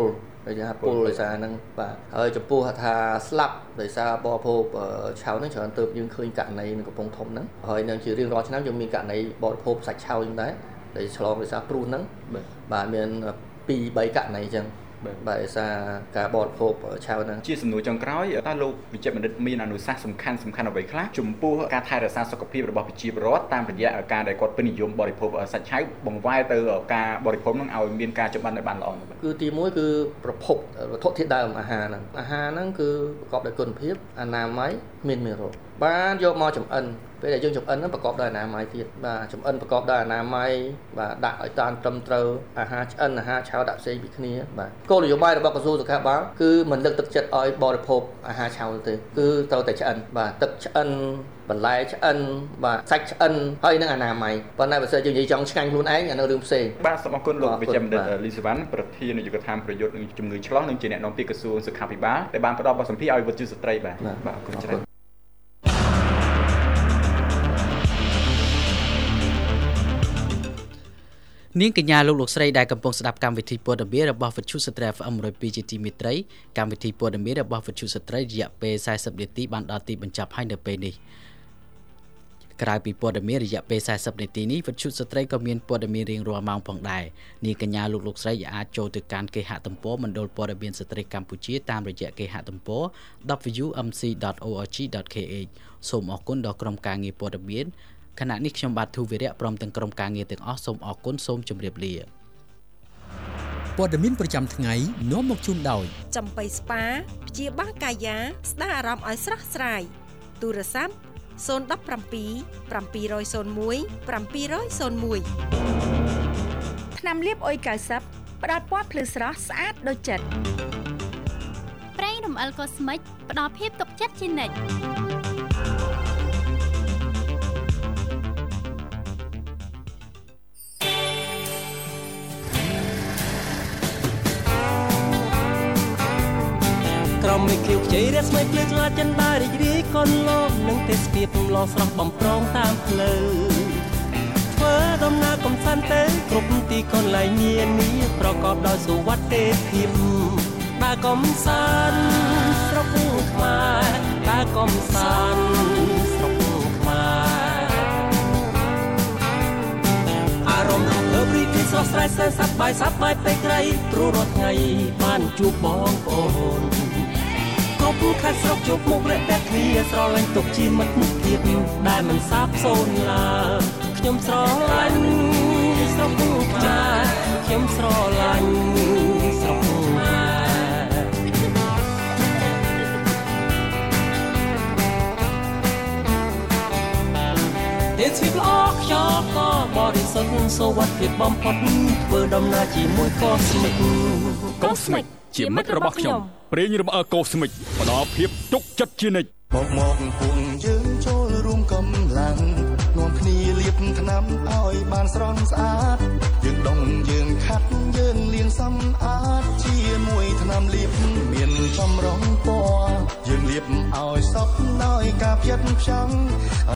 ដោយថាពុលដោយសារហ្នឹងបាទហើយចំពោះថាស្លាប់ដោយសារបរិភោគឆៅហ្នឹងច្រើនទៅយើងឃើញករណីនៅកំពង់ធំហ្នឹងហើយនៅជារៀងរាល់ឆ្នាំយើងមានករណីបរិភោគសាច់ឆៅហ្នឹងដែរដែលឆ្លងដោយសារព្រុសហ្នឹងបាទមានពីរបីករណីអញ្ចឹងបាទដោយសារការបរិភោគឆៅហ្នឹងជាសំណួរចុងក្រោយតើលោកវិជ្ជបណ្ឌិតមានអនុសាសន៍សំខាន់សំខាន់អ្វីខ្លះចំពោះការថែរក្សាសុខភាពរបស់ប្រជាពលរដ្ឋតាមរយៈការដែលគាត់ពេញនិយមបរិភោគសាច់ឆៅបង្វែរទៅការបរិភោគហ្នឹងឲ្យមានការចម្បាំងនៅបានល្អគឺទីមួយគឺប្រភពវត្ថុធាតុដើមអាហារហ្នឹងអាហារហ្នឹងគឺប្រកបដោយគុណភាពអនាម័យមានមេរោគបានយកមកចម្អិនពេលដែលយើងចម្អិនហ្នឹងប្រកបដោយអនាម័យទៀតបាទចម្អិនប្រកបដោយអនាម័យបាទដាក់ឲ្យតាមត្រឹមត្រូវអាហារឆ្អិនអាហារឆៅដាក់ផ្សេងពីគ្នាបាទគោលនយោបាយរបស់ក្រសួងសុខាភិបាលគឺមិនលើកទឹកចិត្តឲ្យបរិភោគអាហារឆៅទេគឺត្រូវតែឆ្អិនបាទទឹកឆ្អិនបន្លែឆ្អិនបាទសាច់ឆ្អិនហើយនឹងអនាម័យប៉ុន្តែបើសិនយើងនិយាយចង់ឆ្ងាញ់ខ្លួនឯងអានោះរឿងផ្សេងបាទសូមអរគុណលោកវិជ្ជបណ្ឌិតលីសវ៉ាន់ប្រធាននាយកដ្ឋានប្រយុទ្ធនឹងជំងឺឆ្លងនិងជាអ្នកនាំពាក្យក្រសួងសុខាភិបាលដែលបានផ្ដល់បទសម្ភាសន៍ឲ្យវិទ្យុស្ត្រីបាទបាទអរគុណច្រើននាងកញ្ញាលោកលោកស្រីដែលកំពុងស្ដាប់កម្មវិធីព័ត៌មានរបស់វិទ្យុស្ត្រី ép អេម một không hai ជាទីមេត្រីកម្មវិធីព័ត៌មានរបស់វិទ្យុស្ត្រីរយៈពេលสี่สิบនាទីបានដល់ទីបញ្ចប់ហើយនៅពេលនេះក្រៅពីព័ត៌មានរយៈពេលสี่สิบនាទីនេះវិទ្យុស្ត្រីក៏មានព័ត៌មានរៀងរាល់ម៉ោងផងដែរនាងកញ្ញាលោកលោកស្រីអាចចូលទៅកាន់គេហទំព័រមណ្ឌលព័ត៌មានស្ត្រីកម្ពុជាតាមរយៈគេហទំព័រ double u m c dot org dot k h សូមអរគុណដល់ក្រុមការងារព័ត៌មានខណៈនេះខ្ញុំបាទធូវីរៈព្រមទាំងក្រុមការងារទាំងអស់សូមអរគុណសូមជម្រាបលាព័ត៌មានប្រចាំថ្ងៃនាំមកជូនដោយចំបៃស្ប៉ាព្យាបាលកាយាស្ដារអារម្មណ៍ឲ្យស្រស់ស្រាយទូរស័ព្ទศูนย์ หนึ่ง เจ็ด เจ็ด ศูนย์ ศูนย์ ศูนย์ หนึ่ง เจ็ด ศูนย์ หนึ่งថ្នាំលាបអុយកៅសិបផ្ដល់ពណ៌ភ្លឺស្រស់ស្អាតដូចចិត្តប្រេងរំអិលកូស្មិចផ្ដល់ភាពទុកចិត្តជានិច្ចក្រមមិនគៀវខ្ចីរស្មីភ្លឺឆ្លាតចិនដារីករាយកូនលោកនឹងទេសភាពលោស្រស់បំប្រងតាមផ្លូវធ្វើដំណើរកំសាន្តទៅគ្រប់ទីកន្លែងនានាប្រកបដោយសុវត្ថិភាពដើរកំសាន្តស្រុកខ្មែរដើរកំសាន្តស្រុកខ្មែរអារម្មណ៍រំភើបរីករាយស្រស់ស្រាយសែនសប្បាយសប្បាយពេកក្រៃព្រោះរាល់ថ្ងៃបានជួបបងប្អូនគ្រប់ខេត្តស្រុកជួបមុខរាក់ទាក់គ្នាស្រឡាញ់ទុកជាមិត្តភាពដែលមិនសាបសូន្យឡើយខ្ញុំស្រឡាញ់ស្រុកខ្មែរខ្ញុំស្រឡាញ់ស្រុកខ្មែរពេលស្វីបល្អខ្យល់ក៏បរិសុទ្ធសុវត្ថិភាពបំផុតធ្វើដំណើរជាមួយកូស្មិកកូស្មិកជាមិត្តរបស់ខ្ញុំប្រេងរំអើកូស្មិចផ្ដល់ភាពទុកចិត្តជានិច្ចមកមកពួកយើងចូលរួមកម្លាំងនាំគ្នាលាបថ្នាំឲ្យបានស្រស់ស្អាតយើងដងយើងខាត់យើងលាងសម្អាតជាមួយថ្នាំលាបមានចម្រុងពណ៌យើងលាបឲ្យសក់ដោយការផ្ចិតផ្ចង់